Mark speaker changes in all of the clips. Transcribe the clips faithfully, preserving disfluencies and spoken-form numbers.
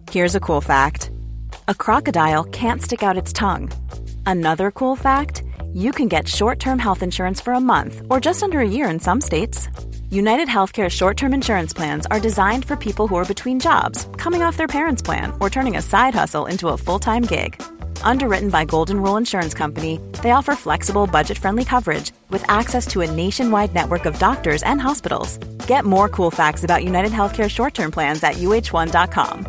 Speaker 1: Here's a cool fact. A crocodile can't stick out its tongue. Another cool fact, you can get short-term health insurance for a month or just under a year in some states. United Healthcare short-term insurance plans are designed for people who are between jobs, coming off their parents' plan, or turning a side hustle into a full-time gig. Underwritten by Golden Rule Insurance Company, they offer flexible, budget-friendly coverage with access to a nationwide network of doctors and hospitals. Get more cool facts about United Healthcare short-term plans at U H one dot com.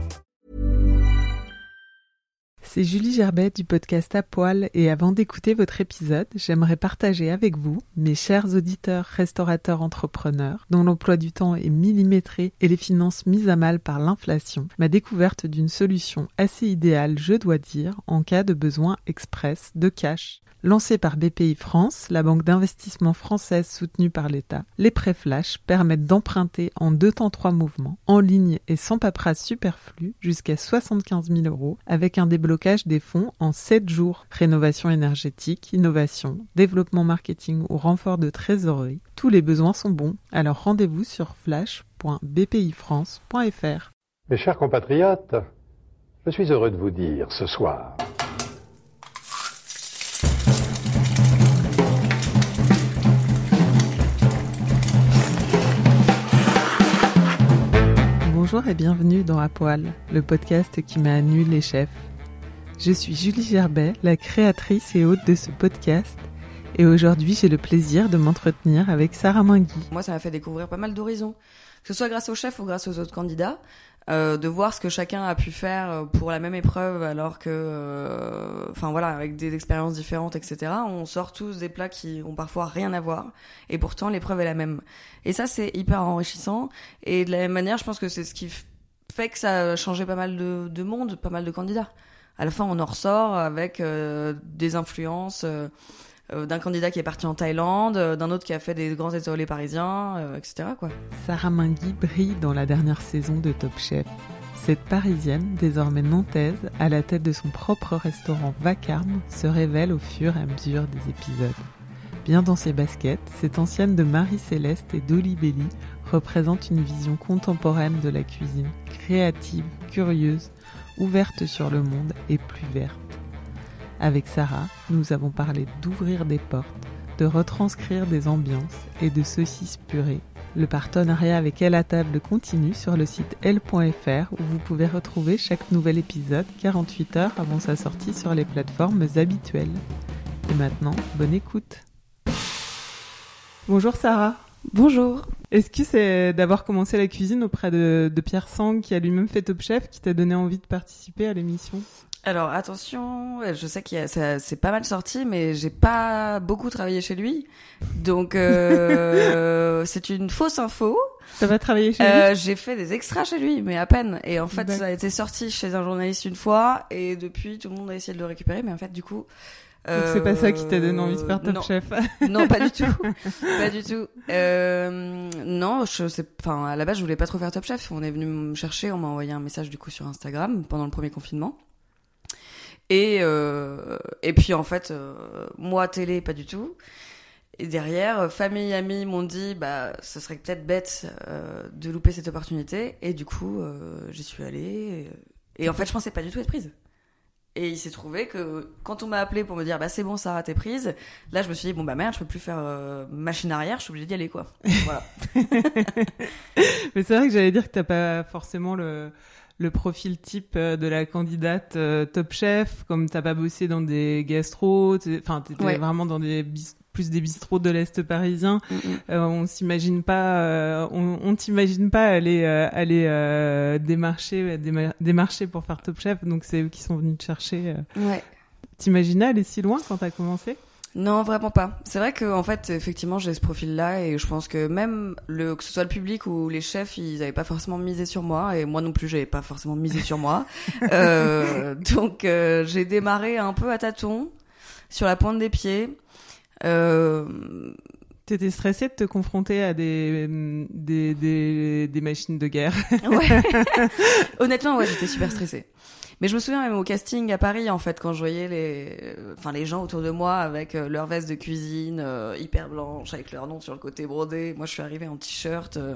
Speaker 2: C'est Julie Gerbet du podcast À Poil et avant d'écouter votre épisode, j'aimerais partager avec vous, mes chers auditeurs, restaurateurs, entrepreneurs, dont l'emploi du temps est millimétré et les finances mises à mal par l'inflation, ma découverte d'une solution assez idéale, je dois dire, en cas de besoin express de cash. Lancée par B P I France, la banque d'investissement française soutenue par l'État, les prêts flash permettent d'emprunter en deux temps trois mouvements, en ligne et sans paperasse superflue, jusqu'à soixante-quinze mille euros, avec un déblocage des fonds en sept jours. Rénovation énergétique, innovation, développement marketing ou renfort de trésorerie, tous les besoins sont bons. Alors rendez-vous sur flash point b p i france point f r.
Speaker 3: Mes chers compatriotes, je suis heureux de vous dire ce soir...
Speaker 2: Bonjour et bienvenue dans À Poil, le podcast qui met à nu les chefs. Je suis Julie Gerbet, la créatrice et hôte de ce podcast, et aujourd'hui j'ai le plaisir de m'entretenir avec Sarah Mingui.
Speaker 4: Moi ça m'a fait découvrir pas mal d'horizons, que ce soit grâce aux chefs ou grâce aux autres candidats, euh, de voir ce que chacun a pu faire pour la même épreuve alors que, euh, enfin voilà, avec des expériences différentes, et cetera. On sort tous des plats qui ont parfois rien à voir, et pourtant l'épreuve est la même. Et ça c'est hyper enrichissant, et de la même manière je pense que c'est ce qui f- fait que ça a changé pas mal de, de monde, pas mal de candidats. À la fin on en ressort avec euh, des influences euh, euh, d'un candidat qui est parti en Thaïlande, euh, d'un autre qui a fait des grands étoilés parisiens, euh, et cetera quoi.
Speaker 2: Sarah Mingui brille dans la dernière saison de Top Chef. Cette Parisienne, désormais nantaise, à la tête de son propre restaurant Vacarme, se révèle au fur et à mesure des épisodes. Bien dans ses baskets, cette ancienne de Marie-Céleste et d'Oli Belli représente une vision contemporaine de la cuisine, créative, curieuse, ouverte sur le monde et plus verte. Avec Sarah, nous avons parlé d'ouvrir des portes, de retranscrire des ambiances et de saucisses purées. Le partenariat avec Elle à table continue sur le site elle point f r où vous pouvez retrouver chaque nouvel épisode quarante-huit heures avant sa sortie sur les plateformes habituelles. Et maintenant, bonne écoute. Bonjour Sarah.
Speaker 4: Bonjour.
Speaker 2: Est-ce que c'est d'avoir commencé la cuisine auprès de, de Pierre Sang, qui a lui-même fait Top Chef, qui t'a donné envie de participer à l'émission ?
Speaker 4: Alors attention, je sais qu'il y a, ça, c'est pas mal sorti, mais j'ai pas beaucoup travaillé chez lui, donc euh, c'est une fausse info.
Speaker 2: T'as pas travaillé chez
Speaker 4: euh,
Speaker 2: lui ?
Speaker 4: J'ai fait des extras chez lui, mais à peine. Et en fait,
Speaker 2: D'accord.
Speaker 4: ça a été sorti chez un journaliste une fois, et depuis tout le monde a essayé de le récupérer, mais en fait, du coup.
Speaker 2: Donc c'est pas ça qui t'a donné envie de faire Top
Speaker 4: non.
Speaker 2: Chef.
Speaker 4: Non, pas du tout, pas du tout. Euh, non, je sais, enfin à la base je voulais pas trop faire Top Chef. On est venu me chercher, on m'a envoyé un message du coup sur Instagram pendant le premier confinement. Et euh, et puis en fait, euh, moi télé pas du tout. Et derrière, famille, amis m'ont dit bah ce serait peut-être bête euh, de louper cette opportunité. Et du coup, euh, j'y suis allée. Et, et en fait, je pensais pas du tout être prise. Et il s'est trouvé que quand on m'a appelé pour me dire bah c'est bon Sarah t'es prise, là je me suis dit bon bah merde je peux plus faire euh, machine arrière, je suis obligée d'y aller quoi. Voilà.
Speaker 2: Mais c'est vrai que j'allais dire que t'as pas forcément le le profil type de la candidate euh, Top Chef, comme t'as pas bossé dans des gastros, enfin t'étais
Speaker 4: Ouais.
Speaker 2: vraiment dans des bis- plus des bistrots de l'Est parisien.
Speaker 4: Mm-hmm.
Speaker 2: Euh, on s'imagine pas, euh, on, on t'imagine pas aller euh, aller euh, démarcher déma- démarcher pour faire Top Chef, donc c'est eux qui sont venus te chercher. Euh.
Speaker 4: Ouais.
Speaker 2: T'imaginais aller si loin quand t'as commencé ?
Speaker 4: Non, vraiment pas. C'est vrai que en fait, effectivement, j'ai ce profil-là et je pense que même le que ce soit le public ou les chefs, ils avaient pas forcément misé sur moi et moi non plus, j'avais pas forcément misé sur moi. euh, donc euh, j'ai démarré un peu à tâtons, sur la pointe des pieds. Euh...
Speaker 2: T'étais stressée de te confronter à des des des, des machines de guerre ?
Speaker 4: Ouais. Honnêtement, ouais, j'étais super stressée. Mais je me souviens même au casting à Paris, en fait, quand je voyais les, enfin, les gens autour de moi avec euh, leur veste de cuisine euh, hyper blanche, avec leur nom sur le côté brodé. Moi, je suis arrivée en t-shirt, euh,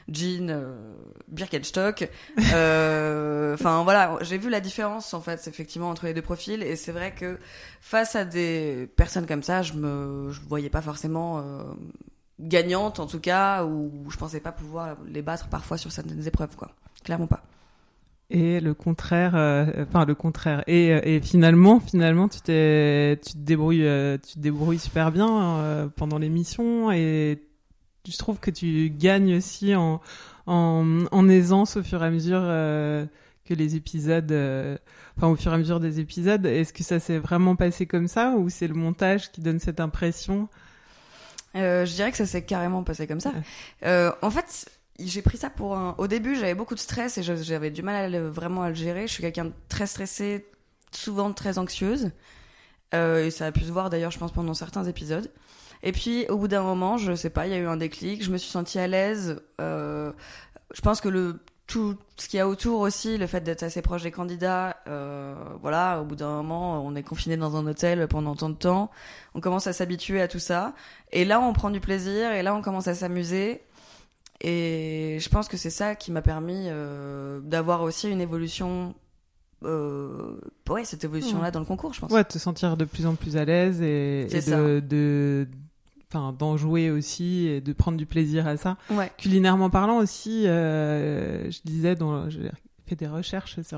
Speaker 4: jean, euh, Birkenstock. Enfin euh, voilà, j'ai vu la différence en fait effectivement entre les deux profils et c'est vrai que face à des personnes comme ça, je me, je voyais pas forcément euh, gagnante en tout cas, ou je pensais pas pouvoir les battre parfois sur certaines épreuves quoi, clairement pas.
Speaker 2: Et le contraire, euh, enfin le contraire. Et, et finalement, finalement, tu t'es, tu te débrouilles, euh, tu te débrouilles super bien euh, pendant l'émission et je trouve que tu gagnes aussi en, en, en aisance au fur et à mesure euh, que les épisodes, euh, enfin au fur et à mesure des épisodes. Est-ce que ça s'est vraiment passé comme ça ou c'est le montage qui donne cette impression ?
Speaker 4: euh, Je dirais que ça s'est carrément passé comme ça. Ouais. Euh, en fait. J'ai pris ça pour un... Au début, j'avais beaucoup de stress et j'avais du mal à le... vraiment à le gérer. Je suis quelqu'un de très stressé, souvent très anxieuse. Euh, et ça a pu se voir d'ailleurs, je pense, pendant certains épisodes. Et puis, au bout d'un moment, je sais pas, il y a eu un déclic. Je me suis sentie à l'aise. Euh, je pense que le tout ce qu'il y a autour aussi, le fait d'être assez proche des candidats, euh, voilà, au bout d'un moment, on est confiné dans un hôtel pendant tant de temps. On commence à s'habituer à tout ça. Et là, on prend du plaisir et là, on commence à s'amuser. Et je pense que c'est ça qui m'a permis euh, d'avoir aussi une évolution, euh, ouais, cette évolution-là dans le concours, je pense.
Speaker 2: Ouais, te sentir de plus en plus à l'aise et, et de, de, enfin, d'en jouer aussi et de prendre du plaisir à ça.
Speaker 4: Ouais.
Speaker 2: Culinairement parlant aussi, euh, je disais, dans, j'ai fait des recherches sur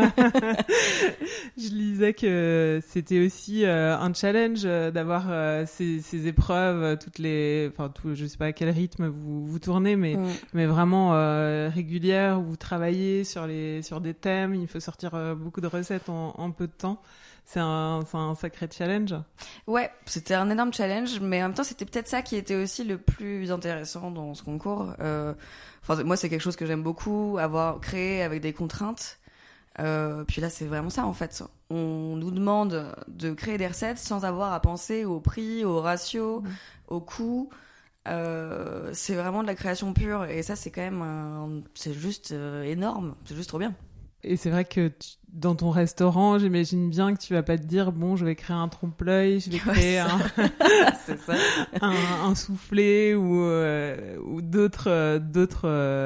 Speaker 2: je lisais que c'était aussi euh, un challenge euh, d'avoir euh, ces, ces épreuves euh, toutes les, enfin tout, je sais pas à quel rythme vous vous tournez, mais mm. mais vraiment euh, régulière où vous travaillez sur les sur des thèmes. Il faut sortir euh, beaucoup de recettes en, en peu de temps. C'est un, c'est un sacré challenge.
Speaker 4: Ouais, c'était un énorme challenge, mais en même temps, c'était peut-être ça qui était aussi le plus intéressant dans ce concours. Euh, enfin, moi, c'est quelque chose que j'aime beaucoup, avoir créé avec des contraintes. Euh, puis là, c'est vraiment ça, en fait. On nous demande de créer des recettes sans avoir à penser au prix, au ratio, mmh. au coût. Euh, c'est vraiment de la création pure. Et ça, c'est quand même... Un... C'est juste euh, énorme. C'est juste trop bien.
Speaker 2: Et c'est vrai que tu, dans ton restaurant, j'imagine bien que tu vas pas te dire bon, je vais créer un trompe-l'œil, je vais créer ouais, un, c'est ça. un, un soufflé ou euh, ou d'autres euh, d'autres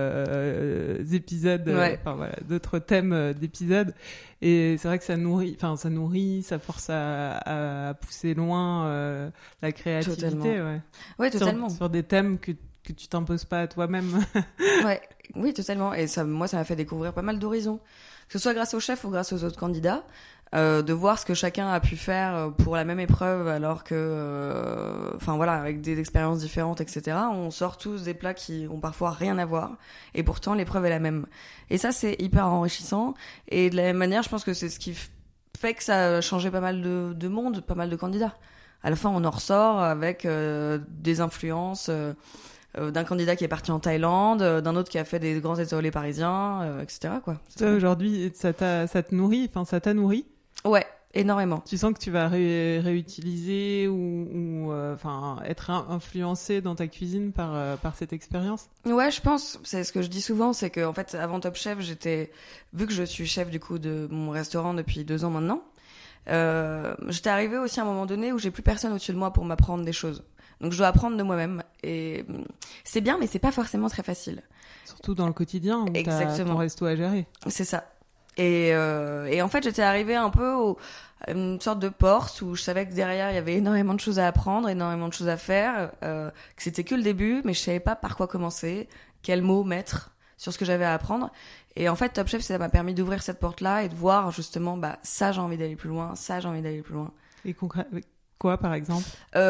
Speaker 2: euh, épisodes,
Speaker 4: ouais.
Speaker 2: enfin voilà, d'autres thèmes d'épisodes. Et c'est vrai que ça nourrit, enfin ça nourrit, ça force à, à pousser loin euh, la créativité.
Speaker 4: Totalement.
Speaker 2: Ouais.
Speaker 4: Ouais, totalement.
Speaker 2: Sur, sur des thèmes que que tu t'imposes pas à toi-même.
Speaker 4: Ouais, oui, totalement. Et ça, moi, ça m'a fait découvrir pas mal d'horizons. Que ce soit grâce au chef ou grâce aux autres candidats, euh, de voir ce que chacun a pu faire pour la même épreuve, alors que, enfin euh, voilà, avec des expériences différentes, et cetera. On sort tous des plats qui ont parfois rien à voir, et pourtant l'épreuve est la même. Et ça, c'est hyper enrichissant. Et de la même manière, je pense que c'est ce qui f- fait que ça a changé pas mal de, de monde, pas mal de candidats. À la fin, on en ressort avec euh, des influences. Euh, d'un candidat qui est parti en Thaïlande, d'un autre qui a fait des grands étoilés parisiens, euh, et cetera. Quoi.
Speaker 2: Toi, aujourd'hui, ça, t'a, ça te nourrit, enfin, ça t'a nourri ?
Speaker 4: Ouais, énormément.
Speaker 2: Tu sens que tu vas ré- réutiliser ou, ou euh, enfin, être influencé dans ta cuisine par, euh, par cette expérience ?
Speaker 4: Ouais, je pense. C'est ce que je dis souvent, c'est que en fait, avant Top Chef, j'étais, vu que je suis chef du coup de mon restaurant depuis deux ans maintenant, euh, j'étais arrivée aussi à un moment donné où j'ai plus personne au-dessus de moi pour m'apprendre des choses. Donc je dois apprendre de moi-même et c'est bien mais c'est pas forcément très facile.
Speaker 2: Surtout dans le quotidien où t'as ton resto à gérer.
Speaker 4: C'est ça. Et, euh, et en fait j'étais arrivée un peu au, à une sorte de porte où je savais que derrière il y avait énormément de choses à apprendre, énormément de choses à faire, euh, que c'était que le début mais je savais pas par quoi commencer, quels mots mettre sur ce que j'avais à apprendre. Et en fait Top Chef ça m'a permis d'ouvrir cette porte-là et de voir justement bah ça j'ai envie d'aller plus loin, ça j'ai envie d'aller plus loin.
Speaker 2: Et concrètement quoi, par exemple ?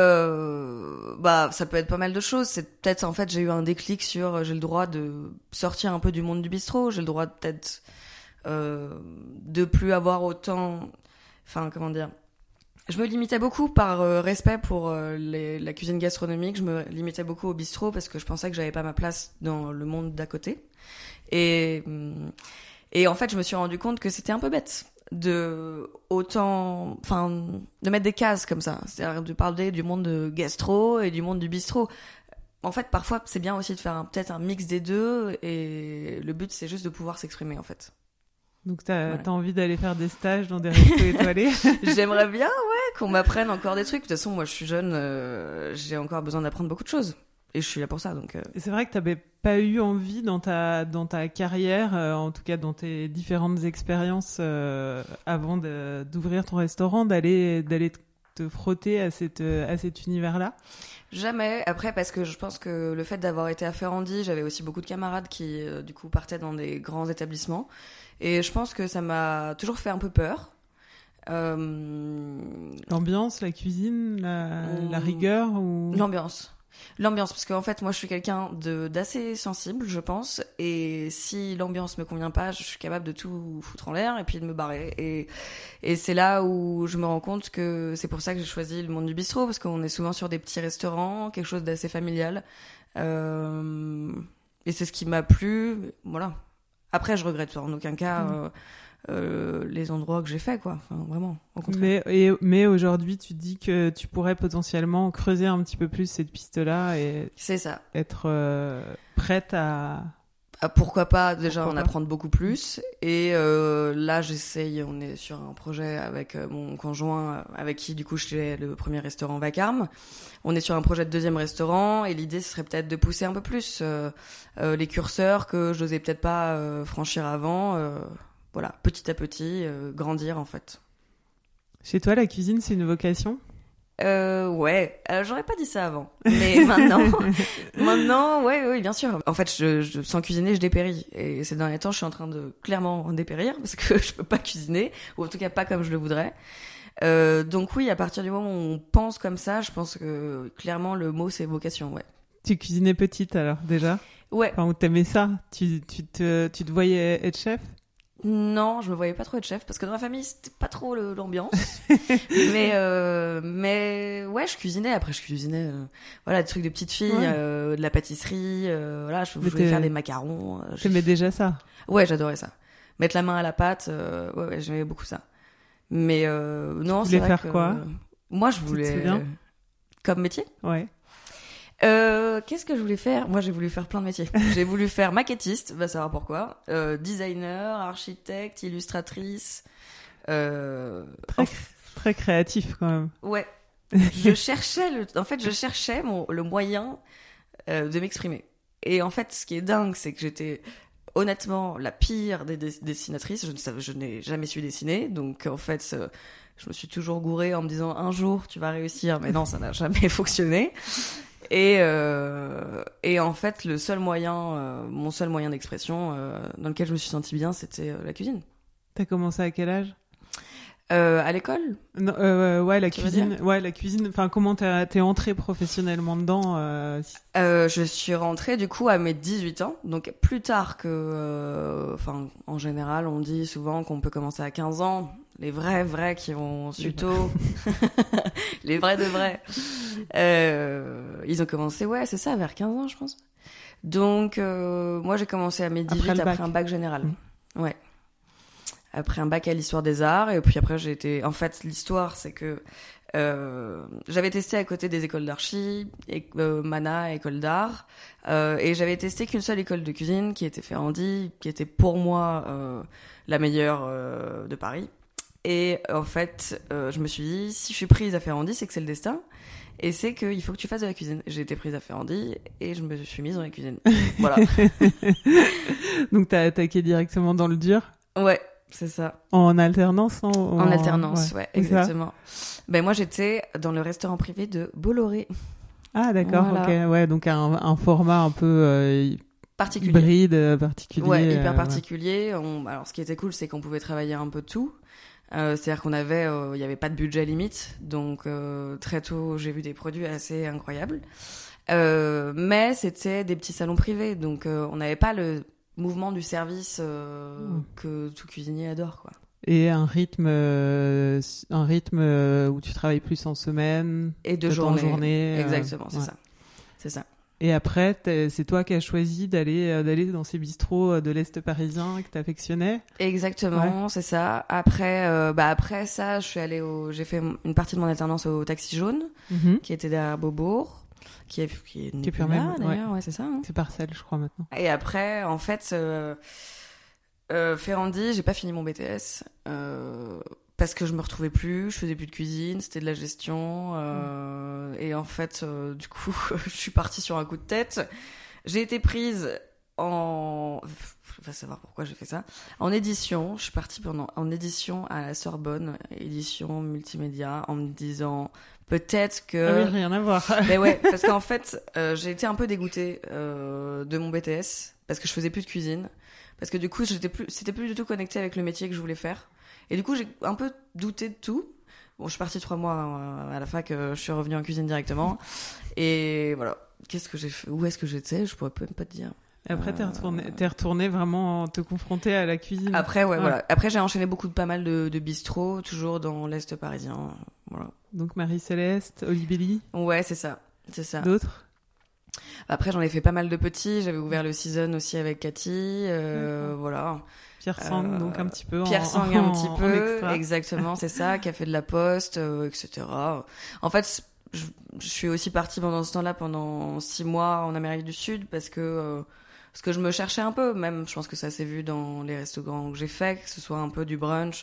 Speaker 4: euh, Bah, ça peut être pas mal de choses. C'est peut-être, en fait, j'ai eu un déclic sur, j'ai le droit de sortir un peu du monde du bistrot. J'ai le droit peut-être euh, de plus avoir autant, enfin, comment dire. Je me limitais beaucoup par euh, respect pour euh, les, la cuisine gastronomique. Je me limitais beaucoup au bistrot parce que je pensais que j'avais pas ma place dans le monde d'à côté. Et et en fait, je me suis rendu compte que c'était un peu bête de autant, enfin, de mettre des cases comme ça, c'est-à-dire de parler du monde de gastro et du monde du bistrot. En fait, parfois, c'est bien aussi de faire un, peut-être un mix des deux, et le but, c'est juste de pouvoir s'exprimer, en fait.
Speaker 2: Donc, t'as,
Speaker 4: voilà.
Speaker 2: t'as envie d'aller faire des stages dans des restos étoilés ?
Speaker 4: J'aimerais bien, ouais, qu'on m'apprenne encore des trucs. De toute façon, moi, je suis jeune, euh, j'ai encore besoin d'apprendre beaucoup de choses. et je suis là pour ça. Donc, euh...
Speaker 2: Et c'est vrai que tu n'avais pas eu envie dans ta, dans ta carrière, euh, en tout cas dans tes différentes expériences euh, avant de, d'ouvrir ton restaurant, d'aller, d'aller te, te frotter à, cette, à cet univers-là?
Speaker 4: Jamais. Après, parce que je pense que le fait d'avoir été à Ferrandi, j'avais aussi beaucoup de camarades qui, euh, du coup, partaient dans des grands établissements. Et je pense que ça m'a toujours fait un peu peur. Euh...
Speaker 2: L'ambiance, la cuisine, la, mmh. la rigueur ou...
Speaker 4: L'ambiance. L'ambiance, parce qu'en fait, moi, je suis quelqu'un de, d'assez sensible, je pense. Et si l'ambiance me convient pas, je suis capable de tout foutre en l'air et puis de me barrer. Et, et c'est là où je me rends compte que c'est pour ça que j'ai choisi le monde du bistrot, parce qu'on est souvent sur des petits restaurants, quelque chose d'assez familial. Euh... Et c'est ce qui m'a plu. Voilà. Après, je regrette en aucun cas... Mmh. Euh... Euh, les endroits que j'ai fait, quoi. Enfin, vraiment, au contraire.
Speaker 2: Mais, et, mais aujourd'hui, tu dis que tu pourrais potentiellement creuser un petit peu plus cette piste-là et
Speaker 4: c'est ça.
Speaker 2: Être euh, prête à...
Speaker 4: Ah, pourquoi pas, déjà,
Speaker 2: pourquoi
Speaker 4: en
Speaker 2: pas.
Speaker 4: apprendre beaucoup plus. Et euh, là, j'essaye, on est sur un projet avec euh, mon conjoint, avec qui, du coup, je fais le premier restaurant Vacarme. On est sur un projet de deuxième restaurant, et l'idée, ce serait peut-être de pousser un peu plus euh, euh, les curseurs que je n'osais peut-être pas euh, franchir avant. Euh, Voilà, petit à petit, euh, grandir en fait.
Speaker 2: Chez toi, la cuisine, c'est une vocation ?
Speaker 4: Euh, ouais, euh, j'aurais pas dit ça avant, mais maintenant, maintenant, ouais, ouais, bien sûr. En fait, je, je, sans cuisiner, je dépéris. Et ces derniers temps, je suis en train de clairement dépérir parce que je peux pas cuisiner, ou en tout cas pas comme je le voudrais. Euh, donc oui, à partir du moment où on pense comme ça, je pense que clairement le mot c'est vocation, ouais.
Speaker 2: Tu cuisinais petite alors déjà ?
Speaker 4: Ouais.
Speaker 2: Enfin, où t'aimais ça ? Tu, tu te, tu te voyais être chef ?
Speaker 4: Non, je me voyais pas trop être chef parce que dans ma famille c'était pas trop le, l'ambiance. mais euh, mais ouais, je cuisinais. Après, je cuisinais, euh, voilà, des trucs de petite fille, ouais. euh, de la pâtisserie. Euh, voilà, je, je voulais faire des macarons. Euh,
Speaker 2: T'aimais déjà ça ?
Speaker 4: Ouais, j'adorais ça. Mettre la main à la pâte, euh, ouais, ouais, j'aimais beaucoup ça. Mais euh, non,
Speaker 2: tu
Speaker 4: c'est
Speaker 2: voulais
Speaker 4: vrai
Speaker 2: faire
Speaker 4: que,
Speaker 2: quoi ?
Speaker 4: Moi, je voulais
Speaker 2: euh,
Speaker 4: comme métier.
Speaker 2: Ouais.
Speaker 4: Euh, qu'est-ce que je voulais faire ? Moi, j'ai voulu faire plein de métiers. J'ai voulu faire maquettiste, va savoir pourquoi. Euh, designer, architecte, illustratrice. Euh...
Speaker 2: Très, oh. très créatif quand même.
Speaker 4: Ouais. Je cherchais le. En fait, je cherchais mon le moyen euh, de m'exprimer. Et en fait, ce qui est dingue, c'est que j'étais honnêtement la pire des dess- dessinatrices. Je ne savais, je n'ai jamais su dessiner, donc en fait. Euh, je me suis toujours gourée en me disant un jour tu vas réussir, mais non, ça n'a jamais fonctionné. Et euh, et en fait, le seul moyen, euh, mon seul moyen d'expression euh, dans lequel je me suis sentie bien, c'était euh, la cuisine.
Speaker 2: T'as commencé à quel âge ?
Speaker 4: euh, À l'école ?
Speaker 2: Non, euh, ouais, la
Speaker 4: tu
Speaker 2: cuisine. Ouais, la cuisine. Enfin, comment t'as, t'es entrée professionnellement dedans euh, si...
Speaker 4: euh, Je suis rentrée du coup à mes dix-huit ans, donc plus tard que. Enfin, euh, en général, on dit souvent qu'on peut commencer à quinze ans. Les vrais, vrais qui ont su tôt. Les vrais de vrais. Euh, ils ont commencé, ouais, c'est ça, vers quinze ans, je pense. Donc, euh, moi, j'ai commencé à mes dix-huit après, après un bac général. Mmh. Ouais. Après un bac à l'histoire des arts. Et puis après, j'ai été... En fait, l'histoire, c'est que euh, j'avais testé à côté des écoles d'archi, et, euh, Mana, école d'art. Euh, et j'avais testé qu'une seule école de cuisine, qui était Ferrandi, qui était pour moi euh, la meilleure euh, de Paris. Et en fait, euh, je me suis dit, si je suis prise à Ferrandi, c'est que c'est le destin. Et c'est qu'il faut que tu fasses de la cuisine. J'ai été prise à Ferrandi et je me suis mise dans la cuisine. Voilà.
Speaker 2: Donc, t'as attaqué directement dans le dur ?
Speaker 4: Ouais, c'est ça.
Speaker 2: En alternance en,
Speaker 4: en... en alternance, ouais, ouais exactement. Ben, moi, j'étais dans le restaurant privé de Bolloré.
Speaker 2: Ah, d'accord, voilà. Ok. Ouais, donc un, un format un peu... Euh...
Speaker 4: particulier.
Speaker 2: Hybride, euh, particulier.
Speaker 4: Ouais, hyper
Speaker 2: euh,
Speaker 4: particulier. Ouais. On... Alors, ce qui était cool, c'est qu'on pouvait travailler un peu de tout. Euh, c'est-à-dire qu'on avait, il euh, y avait pas de budget limite, donc euh, très tôt j'ai vu des produits assez incroyables. Euh, mais c'était des petits salons privés, donc euh, on n'avait pas le mouvement du service euh, mmh. que tout cuisinier adore, quoi.
Speaker 2: Et un rythme, euh, un rythme euh, où tu travailles plus en semaine
Speaker 4: et de journée.
Speaker 2: En journée.
Speaker 4: Exactement,
Speaker 2: euh,
Speaker 4: c'est
Speaker 2: ouais.
Speaker 4: ça, c'est ça.
Speaker 2: Et après, c'est toi qui as choisi d'aller d'aller dans ces bistrots de l'Est parisien que t'affectionnais.
Speaker 4: Exactement, ouais. C'est ça. Après, euh, bah après ça, je suis allée au, j'ai fait une partie de mon alternance au Taxi Jaune, mm-hmm. qui était derrière Beaubourg, qui est qui est,
Speaker 2: qui est
Speaker 4: là
Speaker 2: même,
Speaker 4: d'ailleurs,
Speaker 2: ouais,
Speaker 4: ouais c'est ça. Hein.
Speaker 2: C'est Parcelles, je crois maintenant.
Speaker 4: Et après, en fait, euh, euh, Ferrandi, j'ai pas fini mon B T S. Euh, parce que je me retrouvais plus, je faisais plus de cuisine, c'était de la gestion. Euh, mmh. Et en fait, euh, du coup, je suis partie sur un coup de tête. J'ai été prise en... Je vais savoir pourquoi j'ai fait ça. En édition, je suis partie pendant en édition à la Sorbonne, édition multimédia, en me disant peut-être que...
Speaker 2: Ah oui, rien à voir.
Speaker 4: Mais ouais, parce qu'en fait, euh, j'ai été un peu dégoûtée euh, de mon B T S, parce que je faisais plus de cuisine, parce que du coup, j'étais plus, c'était plus du tout connecté avec le métier que je voulais faire. Et du coup, j'ai un peu douté de tout. Bon, je suis partie trois mois à la fac, je suis revenue en cuisine directement. Et voilà. Qu'est-ce que j'ai fait ? Où est-ce que j'étais ? Je pourrais même pas te dire.
Speaker 2: Et après, t'es retourné, t'es retourné vraiment te confronter à la cuisine.
Speaker 4: Après, ouais, ouais. voilà. Après, j'ai enchaîné beaucoup de pas mal de, de bistrots, toujours dans l'Est parisien. Voilà.
Speaker 2: Donc Marie-Céleste, Olibelli.
Speaker 4: Ouais, c'est ça. C'est ça.
Speaker 2: D'autres ?
Speaker 4: Après, j'en ai fait pas mal de petits. J'avais ouvert le Season aussi avec Cathy. Euh, mmh. Voilà.
Speaker 2: Pierre Sang, euh, donc un petit peu.
Speaker 4: Pierre
Speaker 2: en,
Speaker 4: Sang,
Speaker 2: en,
Speaker 4: un petit peu.
Speaker 2: En
Speaker 4: exactement, c'est ça. Qui a fait de la poste, euh, et cetera. En fait, je, je suis aussi partie pendant ce temps-là, pendant six mois en Amérique du Sud, parce que euh, parce que je me cherchais un peu. Même, je pense que ça s'est vu dans les restaurants que j'ai fait, que ce soit un peu du brunch,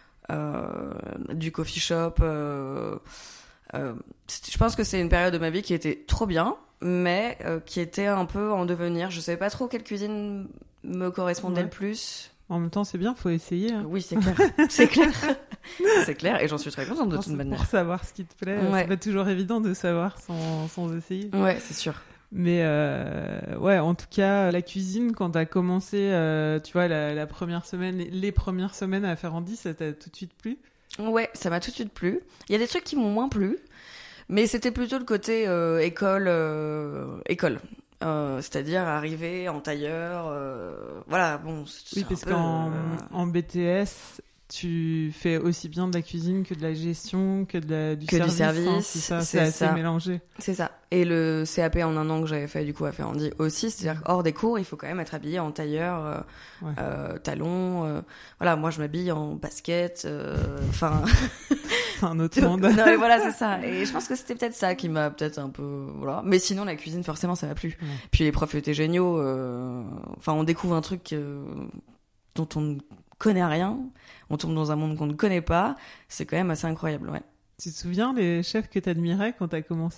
Speaker 4: euh, du coffee shop. Euh, euh, je pense que c'est une période de ma vie qui était trop bien, mais euh, qui était un peu en devenir. Je savais pas trop quelle cuisine me correspondait ouais. le plus.
Speaker 2: En même temps, c'est bien, faut essayer. Hein.
Speaker 4: Oui, c'est clair. c'est clair. c'est clair, et j'en suis très contente de toute manière.
Speaker 2: Pour savoir ce qui te plaît, ouais. c'est pas toujours évident de savoir sans, sans essayer.
Speaker 4: Ouais, c'est sûr.
Speaker 2: Mais euh, ouais, en tout cas, la cuisine, quand t'as commencé, euh, tu vois, la, la première semaine, les, les premières semaines à Ferrandi, ça t'a tout de suite plu ?
Speaker 4: Ouais, ça m'a tout de suite plu. Il y a des trucs qui m'ont moins plu, mais c'était plutôt le côté euh, école, euh, école. Euh, c'est-à-dire arriver en tailleur, euh, voilà, bon. C'est
Speaker 2: oui, parce
Speaker 4: peu,
Speaker 2: qu'en
Speaker 4: euh...
Speaker 2: en B T S, tu fais aussi bien de la cuisine que de la gestion, que de la, du
Speaker 4: que
Speaker 2: service.
Speaker 4: Du service
Speaker 2: hein, c'est ça, c'est,
Speaker 4: c'est
Speaker 2: assez
Speaker 4: ça.
Speaker 2: mélangé.
Speaker 4: C'est ça. Et le C A P en un an que j'avais fait du coup à Ferrandi aussi, c'est-à-dire hors des cours, il faut quand même être habillé en tailleur, euh, ouais. euh, talons. Euh, voilà, moi je m'habille en basket. Enfin. Euh,
Speaker 2: c'est un autre monde.
Speaker 4: Non mais voilà, c'est ça. Et je pense que c'était peut-être ça qui m'a peut-être un peu voilà. Mais sinon la cuisine forcément ça m'a plu. Ouais. Puis les profs étaient géniaux. Euh... Enfin on découvre un truc euh, dont on ne connaît rien. On tombe dans un monde qu'on ne connaît pas. C'est quand même assez incroyable, ouais.
Speaker 2: Tu te souviens les chefs que t'admirais quand t'as commencé ?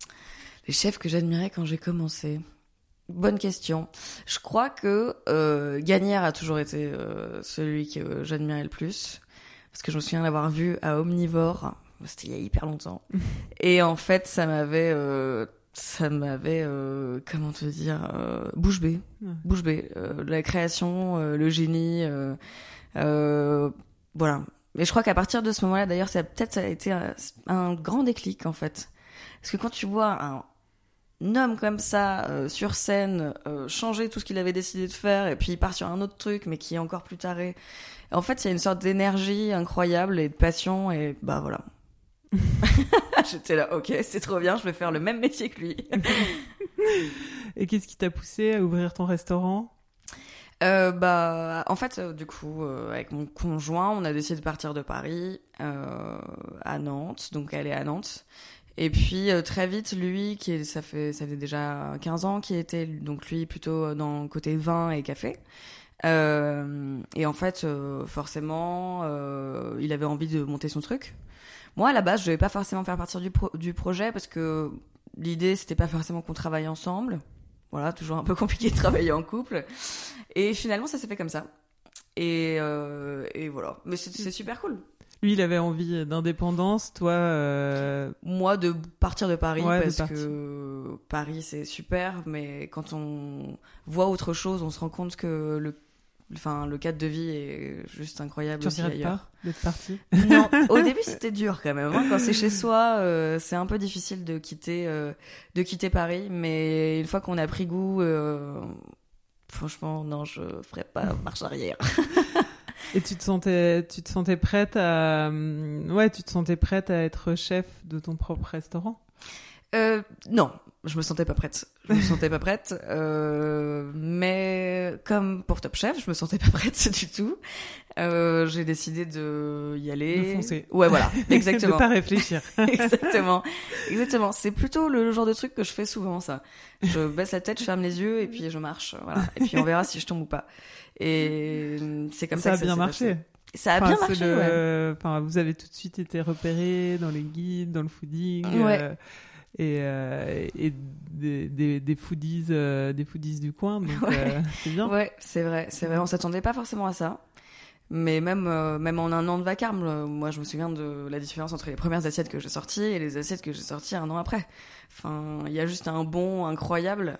Speaker 4: Les chefs que j'admirais quand j'ai commencé. Bonne question. Je crois que euh, Gagnère a toujours été euh, celui que euh, j'admirais le plus. Parce que je me souviens l'avoir vu à Omnivore, c'était il y a hyper longtemps. Et en fait, ça m'avait, euh, ça m'avait, euh, comment te dire, euh, bouche bée, ouais. bouche bée. Euh, la création, euh, le génie, euh, euh, voilà. Mais je crois qu'à partir de ce moment-là, d'ailleurs, ça a peut-être ça a été un, un grand déclic en fait. Parce que quand tu vois un un homme comme ça euh, sur scène euh, changer tout ce qu'il avait décidé de faire et puis il part sur un autre truc mais qui est encore plus taré. En fait, il y a une sorte d'énergie incroyable et de passion et bah voilà. J'étais là, ok, c'est trop bien, je vais faire le même métier que lui.
Speaker 2: Et qu'est-ce qui t'a poussé à ouvrir ton restaurant ?
Speaker 4: Euh, bah, en fait, euh, du coup, euh, avec mon conjoint, on a décidé de partir de Paris euh, à Nantes, donc elle est à Nantes. Et puis euh, très vite, lui, qui est, ça fait ça fait déjà quinze ans, qui était donc lui plutôt dans le côté vin et café. Euh, et en fait, euh, forcément, euh, il avait envie de monter son truc. Moi, à la base, je devais pas forcément faire partie du pro- du projet parce que l'idée, c'était pas forcément qu'on travaille ensemble. Voilà, toujours un peu compliqué de travailler en couple. Et finalement, ça s'est fait comme ça. Et euh, et voilà. Mais c'est, c'est super cool.
Speaker 2: Lui, il avait envie d'indépendance, toi... Euh...
Speaker 4: Moi, de partir de Paris,
Speaker 2: ouais,
Speaker 4: parce
Speaker 2: de
Speaker 4: que Paris, c'est super, mais quand on voit autre chose, on se rend compte que le, enfin, le cadre de vie est juste incroyable
Speaker 2: tu
Speaker 4: aussi ailleurs. Tu
Speaker 2: regrettes pas d'être parti ?
Speaker 4: Non, au début, c'était dur quand même. Hein. Quand c'est chez soi, euh, c'est un peu difficile de quitter, euh, de quitter Paris, mais une fois qu'on a pris goût, euh, franchement, non, je ferais pas marche arrière.
Speaker 2: Et tu te sentais, tu te sentais prête à, ouais, tu te sentais prête à être chef de ton propre restaurant ?
Speaker 4: Euh, non, je me sentais pas prête. Je me sentais pas prête. Euh, mais comme pour Top Chef, je me sentais pas prête du tout. Euh, j'ai décidé de y aller.
Speaker 2: De foncer.
Speaker 4: Ouais, voilà, exactement.
Speaker 2: De pas réfléchir.
Speaker 4: Exactement, exactement. C'est plutôt le genre de truc que je fais souvent, ça. Je baisse la tête, je ferme les yeux et puis je marche. Voilà. Et puis on verra si je tombe ou pas. Et c'est comme ça,
Speaker 2: ça
Speaker 4: que
Speaker 2: a bien
Speaker 4: ça
Speaker 2: marché.
Speaker 4: Passé. Ça a
Speaker 2: enfin,
Speaker 4: bien
Speaker 2: c'est
Speaker 4: marché,
Speaker 2: le...
Speaker 4: ouais.
Speaker 2: Enfin, vous avez tout de suite été repérés dans les guides, dans le fooding.
Speaker 4: Ouais.
Speaker 2: Euh, et, euh, et des, des, des foodies euh, des foodies du coin, donc
Speaker 4: Ouais.
Speaker 2: euh, c'est bien.
Speaker 4: Ouais, c'est vrai, c'est vrai. On s'attendait pas forcément à ça. Mais même, euh, même en un an de vacarme, euh, moi je me souviens de la différence entre les premières assiettes que j'ai sorties et les assiettes que j'ai sorties un an après. Enfin, il y a juste un bond incroyable.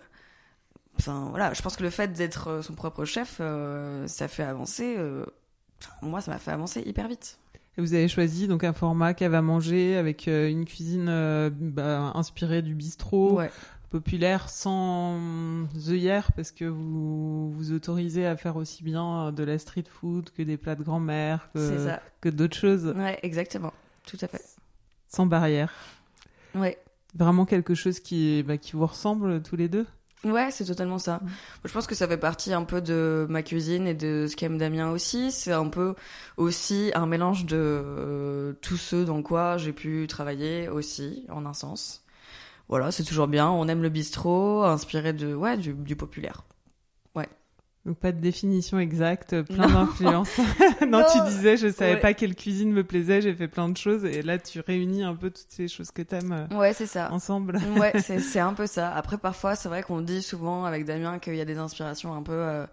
Speaker 4: Enfin, voilà, je pense que le fait d'être son propre chef, euh, ça fait avancer. Euh... Enfin, moi, ça m'a fait avancer hyper vite.
Speaker 2: Et vous avez choisi donc un format cave à manger avec euh, une cuisine euh, bah, inspirée du bistrot.
Speaker 4: Ouais.
Speaker 2: Populaire sans œillères parce que vous vous autorisez à faire aussi bien de la street food que des plats de grand-mère,
Speaker 4: C'est
Speaker 2: que,
Speaker 4: ça.
Speaker 2: que d'autres choses.
Speaker 4: Ouais, exactement. Tout à fait.
Speaker 2: Sans barrière.
Speaker 4: Ouais.
Speaker 2: Vraiment quelque chose qui, bah, qui vous ressemble tous les deux.
Speaker 4: Ouais, c'est totalement ça. Je pense que ça fait partie un peu de ma cuisine et de ce qu'aime Damien aussi. C'est un peu aussi un mélange de euh, tous ceux dans quoi j'ai pu travailler aussi, en un sens. Voilà, c'est toujours bien. On aime le bistrot, inspiré de, ouais, du, du populaire. Ouais.
Speaker 2: Donc pas de définition exacte, plein d'influences. non,
Speaker 4: Non.
Speaker 2: tu disais, je savais
Speaker 4: Ouais.
Speaker 2: pas quelle cuisine me plaisait, j'ai fait plein de choses et là tu réunis un peu toutes ces choses que t'aimes euh,
Speaker 4: Ouais, c'est ça.
Speaker 2: ensemble.
Speaker 4: Ouais, c'est, c'est un peu ça. Après, parfois, c'est vrai qu'on dit souvent avec Damien qu'il y a des inspirations un peu euh,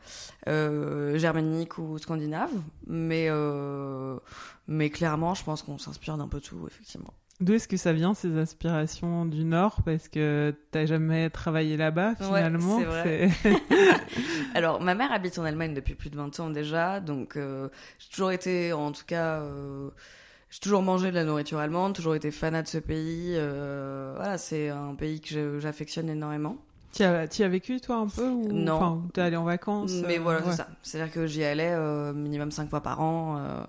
Speaker 4: euh, germaniques ou scandinaves. Mais, euh, mais clairement, je pense qu'on s'inspire d'un peu tout, effectivement.
Speaker 2: D'où est-ce que ça vient, ces aspirations du Nord? Parce que t'as jamais travaillé là-bas, finalement.
Speaker 4: Ouais, c'est vrai.
Speaker 2: C'est...
Speaker 4: Alors, ma mère habite en Allemagne depuis plus de vingt ans déjà, donc euh, j'ai toujours été, en tout cas, euh, j'ai toujours mangé de la nourriture allemande, toujours été fanat de ce pays. Euh, voilà, c'est un pays que je- j'affectionne énormément.
Speaker 2: Tu as, tu as vécu, toi, un peu ou...
Speaker 4: Non.
Speaker 2: Enfin, t'es allé en vacances
Speaker 4: Mais
Speaker 2: euh,
Speaker 4: voilà,
Speaker 2: ouais.
Speaker 4: c'est ça. C'est-à-dire que j'y allais euh, minimum cinq fois par an. Euh,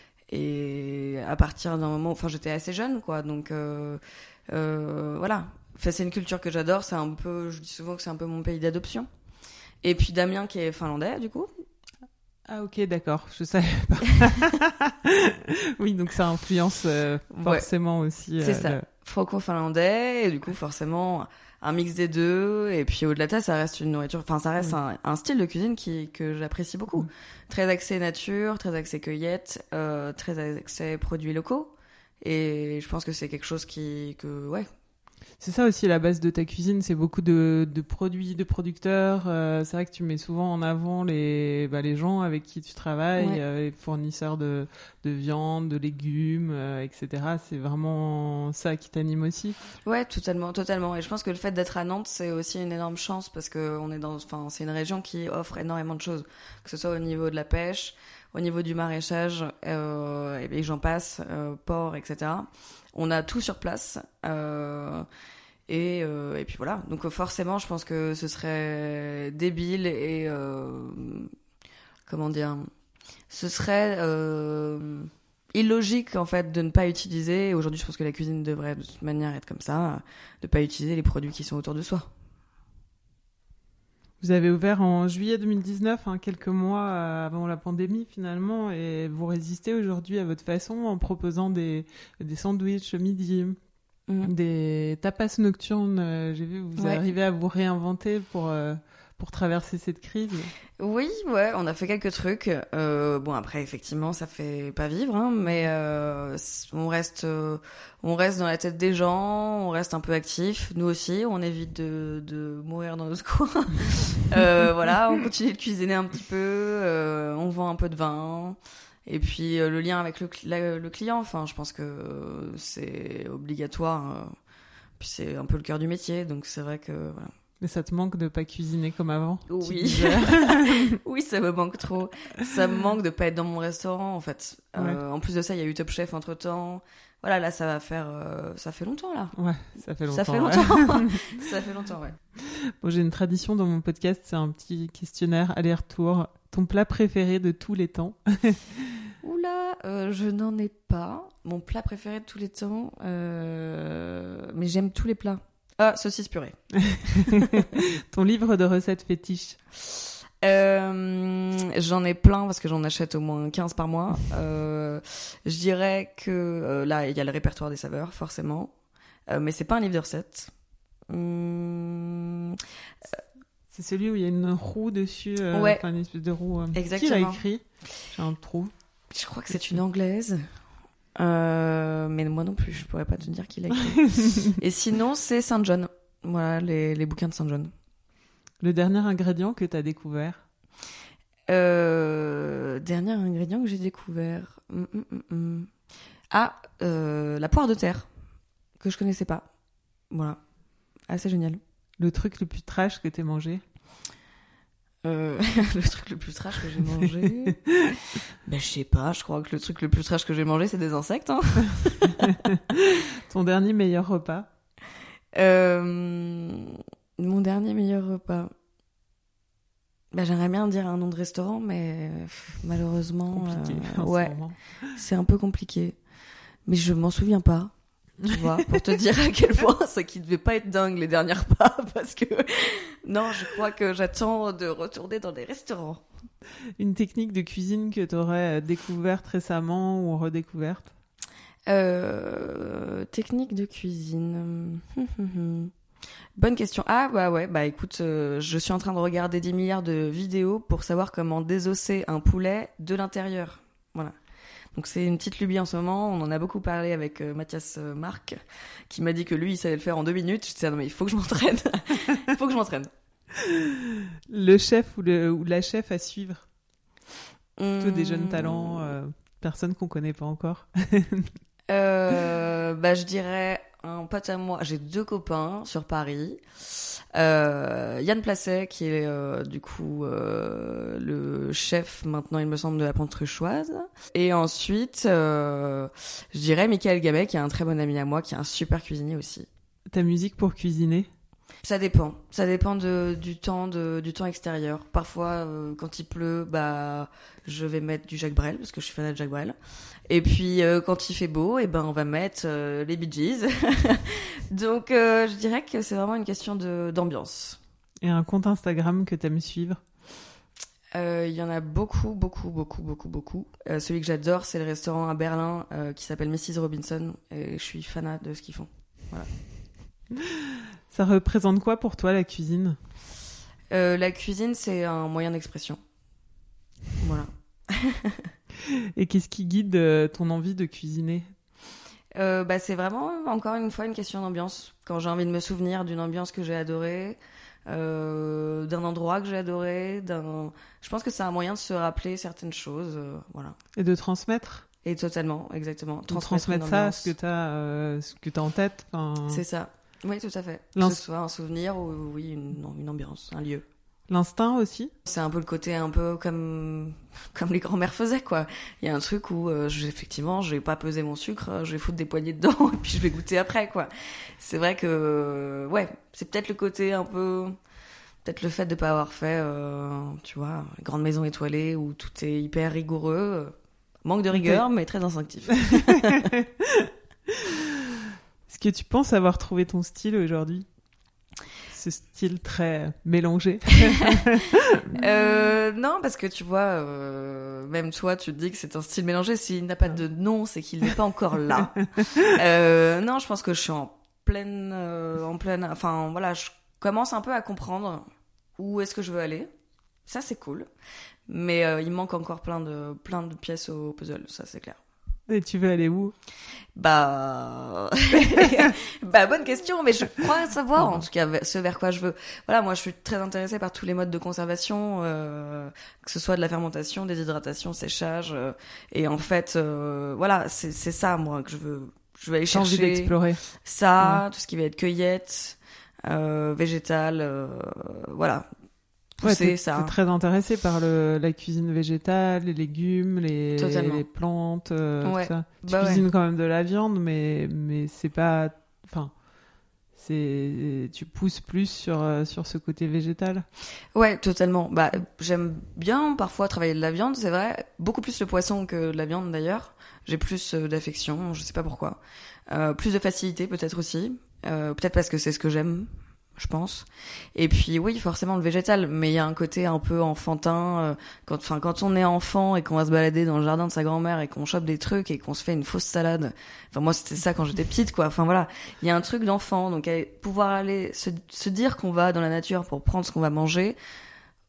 Speaker 4: et à partir d'un moment... Enfin, j'étais assez jeune, quoi. Donc, euh, euh, voilà. Enfin, c'est une culture que j'adore. C'est un peu... Je dis souvent que c'est un peu mon pays d'adoption. Et puis Damien, qui est finlandais, du coup.
Speaker 2: Ah, ok, d'accord. Je savais pas. Oui, donc ça influence euh,
Speaker 4: Ouais.
Speaker 2: forcément aussi.
Speaker 4: C'est
Speaker 2: euh,
Speaker 4: ça.
Speaker 2: le-
Speaker 4: Franco-finlandais, et du coup, forcément, un mix des deux. Et puis, au-delà de ça, ça reste une nourriture... Enfin, ça reste
Speaker 2: Mm.
Speaker 4: un, un style de cuisine qui, que j'apprécie beaucoup.
Speaker 2: Mm.
Speaker 4: Très axé nature, très axé cueillette, euh, très axé produits locaux. Et je pense que c'est quelque chose qui... Que, ouais.
Speaker 2: C'est ça aussi la base de ta cuisine, c'est beaucoup de, de produits, de producteurs. Euh, c'est vrai que tu mets souvent en avant les, bah, les gens avec qui tu travailles,
Speaker 4: Ouais.
Speaker 2: euh, les fournisseurs de, de viande, de légumes, euh, et cetera. C'est vraiment ça qui t'anime aussi.
Speaker 4: Ouais, totalement, totalement. Et je pense que le fait d'être à Nantes, c'est aussi une énorme chance parce que on est dans... Enfin, c'est une région qui offre énormément de choses. Que ce soit au niveau de la pêche, au niveau du maraîchage, euh, et, et j'en passe, euh, porc, et cetera. On a tout sur place. Euh, et, euh, et puis voilà. Donc forcément, je pense que ce serait débile et... Euh, comment dire Ce serait euh, illogique, en fait, de ne pas utiliser... et aujourd'hui, je pense que la cuisine devrait, de toute manière, être comme ça, de ne pas utiliser les produits qui sont autour de soi.
Speaker 2: Vous avez ouvert en juillet deux mille dix-neuf, hein, quelques mois euh, avant la pandémie finalement, et vous résistez aujourd'hui à votre façon en proposant des, des sandwichs midi,
Speaker 4: Mmh.
Speaker 2: des tapas nocturnes. Euh, j'ai vu, vous
Speaker 4: Ouais.
Speaker 2: arrivez à vous réinventer pour, euh, pour traverser cette crise.
Speaker 4: Oui, ouais, on a fait quelques trucs. Euh, bon, après, effectivement, ça fait pas vivre, hein, mais euh, on reste, euh, on reste dans la tête des gens, on reste un peu actif. Nous aussi, on évite de, de mourir dans notre coin. euh, voilà, on continue de cuisiner un petit peu, euh, on vend un peu de vin. Et puis euh, le lien avec le, cl- la- le client, enfin, je pense que euh, c'est obligatoire. Euh, puis c'est un peu le cœur du métier, donc c'est vrai que voilà.
Speaker 2: Mais ça te manque de pas cuisiner comme avant? tu
Speaker 4: Oui.
Speaker 2: disais.
Speaker 4: Oui, ça me manque trop. Ça me manque de pas être dans mon restaurant, en fait. Euh, en plus de ça, il y a eu Top Chef entre temps. Voilà, là, ça va faire, euh, ça fait longtemps là.
Speaker 2: Ouais, ça fait longtemps.
Speaker 4: Ça fait
Speaker 2: ouais.
Speaker 4: longtemps. Ça fait longtemps, ouais.
Speaker 2: Bon, j'ai une tradition dans mon podcast, c'est un petit questionnaire aller-retour. Ton plat préféré de tous les temps?
Speaker 4: Oula, euh, je n'en ai pas. Mon plat préféré de tous les temps, euh... mais j'aime tous les plats. Ah, saucisse purée.
Speaker 2: Ton livre de recettes fétiche?
Speaker 4: Euh, j'en ai plein parce que j'en achète au moins quinze par mois. Euh, je dirais que euh, là, il y a le répertoire des saveurs, forcément. Euh, mais c'est pas un livre de recettes. Hum,
Speaker 2: C'est celui où il y a une roue dessus, euh,
Speaker 4: Ouais.
Speaker 2: enfin une espèce de roue. euh,
Speaker 4: Exactement.
Speaker 2: Qui l'a écrit? J'ai un trou.
Speaker 4: Je crois que c'est une anglaise. Euh, mais moi non plus, je pourrais pas te dire qui l'a écrit. Et sinon, c'est Saint John. Voilà, les, les bouquins de Saint John.
Speaker 2: Le dernier ingrédient que tu as découvert?
Speaker 4: euh, Dernier ingrédient que j'ai découvert. Hum, hum, hum, hum. Ah, euh, la poire de terre, que je connaissais pas. Voilà, assez génial.
Speaker 2: Le truc le plus trash que t'aies mangé?
Speaker 4: Euh, le truc le plus trash que j'ai mangé, ben je sais pas, je crois que le truc le plus trash que j'ai mangé c'est des insectes. Hein.
Speaker 2: Ton dernier meilleur repas?
Speaker 4: euh, Mon dernier meilleur repas, ben j'aimerais bien dire un nom de restaurant, mais pff, malheureusement,
Speaker 2: Compliqué,
Speaker 4: euh,
Speaker 2: en ce
Speaker 4: ouais,
Speaker 2: moment.
Speaker 4: c'est un peu compliqué. Mais je m'en souviens pas. Tu vois, pour te dire à quel point ça qui devait pas être dingue les derniers repas, parce que non, je crois que j'attends de retourner dans des restaurants.
Speaker 2: Une technique de cuisine que tu aurais découverte récemment ou redécouverte?
Speaker 4: euh, Technique de cuisine. Bonne question. Ah bah ouais, bah écoute, euh, je suis en train de regarder dix milliards de vidéos pour savoir comment désosser un poulet de l'intérieur. Voilà. Donc c'est une petite lubie en ce moment, on en a beaucoup parlé avec euh, Mathias euh, Marc, qui m'a dit que lui, il savait le faire en deux minutes. Je disais, non mais il faut que je m'entraîne, il faut que je m'entraîne.
Speaker 2: Le chef ou, le, ou la chef à suivre? Plutôt
Speaker 4: Mmh.
Speaker 2: des jeunes talents, euh, personnes qu'on connaît pas encore.
Speaker 4: euh, Bah je dirais un pote à moi, j'ai deux copains sur Paris. Euh, Yann Placet, qui est euh, du coup euh, le chef maintenant, il me semble, de la Pente-Ruchoise. Et ensuite, euh, je dirais Michael Gabet, qui est un très bon ami à moi, qui est un super cuisinier aussi.
Speaker 2: Ta musique pour cuisiner?
Speaker 4: Ça dépend. Ça dépend de, du temps, de, du temps extérieur. Parfois, euh, quand il pleut, bah, je vais mettre du Jacques Brel, parce que je suis fan de Jacques Brel. Et puis, euh, quand il fait beau, eh ben, on va mettre euh, les Bee Gees. Donc, euh, je dirais que c'est vraiment une question de, d'ambiance.
Speaker 2: Et un compte Instagram que t'aimes suivre?
Speaker 4: Il euh, y en a beaucoup, beaucoup, beaucoup, beaucoup, beaucoup. Euh, celui que j'adore, c'est le restaurant à Berlin euh, qui s'appelle missus Robinson. Et je suis fanat de ce qu'ils font. Voilà.
Speaker 2: Ça représente quoi pour toi, la cuisine?
Speaker 4: euh, La cuisine, c'est un moyen d'expression. Voilà.
Speaker 2: Et qu'est-ce qui guide euh, ton envie de cuisiner?
Speaker 4: euh, bah, C'est vraiment, encore une fois, une question d'ambiance. Quand j'ai envie de me souvenir d'une ambiance que j'ai adorée, euh, d'un endroit que j'ai adoré, d'un... je pense que c'est un moyen de se rappeler certaines choses. Euh, voilà.
Speaker 2: Et de transmettre?
Speaker 4: Et totalement, exactement.
Speaker 2: De transmettre ça, ce que t'as, euh, ce que t'as en tête.
Speaker 4: C'est ça. Oui, tout à fait.
Speaker 2: L'ins...
Speaker 4: Que ce soit un souvenir ou oui, une, une ambiance, un lieu.
Speaker 2: L'instinct aussi?
Speaker 4: C'est un peu le côté un peu comme, comme les grands-mères faisaient, quoi. Il y a un truc où, euh, je, effectivement, je vais pas peser mon sucre, je vais foutre des poignées dedans et puis je vais goûter après, quoi. C'est vrai que, ouais, c'est peut-être le côté un peu... Peut-être le fait de pas avoir fait, euh, tu vois, les grandes maisons étoilées où tout est hyper rigoureux. Manque de rigueur, okay. Mais très instinctif.
Speaker 2: Est-ce que tu penses avoir trouvé ton style aujourd'hui? Ce style très mélangé.
Speaker 4: euh, Non, parce que tu vois, euh, même toi, tu te dis que c'est un style mélangé. S'il n'a pas de nom, c'est qu'il n'est pas encore là. euh, non, je pense que je suis en pleine, euh, en pleine. Enfin, voilà, je commence un peu à comprendre où est-ce que je veux aller. Ça, c'est cool. Mais euh, il manque encore plein de, plein de pièces au puzzle, ça, c'est clair.
Speaker 2: Et tu veux aller où?
Speaker 4: Bah... bah, bonne question, mais je crois savoir, en tout cas, ce vers quoi je veux. Voilà, moi, je suis très intéressée par tous les modes de conservation, euh, que ce soit de la fermentation, des hydratations, séchage, euh, et en fait, euh, voilà, c'est, c'est ça, moi, que je veux, je veux aller chercher.
Speaker 2: J'ai envie d'explorer.
Speaker 4: Ça,
Speaker 2: ouais.
Speaker 4: Tout ce qui va être cueillette, euh, végétale, euh, voilà. Pousser,
Speaker 2: ouais, t'es,
Speaker 4: ça.
Speaker 2: t'es très intéressée par le, la cuisine végétale, les légumes, les, les plantes, euh,
Speaker 4: ouais.
Speaker 2: tout ça. Tu
Speaker 4: bah
Speaker 2: cuisines
Speaker 4: ouais.
Speaker 2: quand même de la viande, mais, mais c'est pas... Enfin, c'est, tu pousses plus sur, sur ce côté végétal.
Speaker 4: Ouais, totalement. Bah, j'aime bien parfois travailler de la viande, c'est vrai. Beaucoup plus le poisson que de la viande, d'ailleurs. J'ai plus euh, d'affection, je sais pas pourquoi. Euh, plus de facilité, peut-être aussi. Euh, peut-être parce que c'est ce que j'aime. Je pense. Et puis oui, forcément le végétal, mais il y a un côté un peu enfantin euh, quand enfin quand on est enfant et qu'on va se balader dans le jardin de sa grand-mère et qu'on chope des trucs et qu'on se fait une fausse salade. Enfin moi c'était ça quand j'étais petite quoi. Enfin voilà, il y a un truc d'enfant donc pouvoir aller se se dire qu'on va dans la nature pour prendre ce qu'on va manger.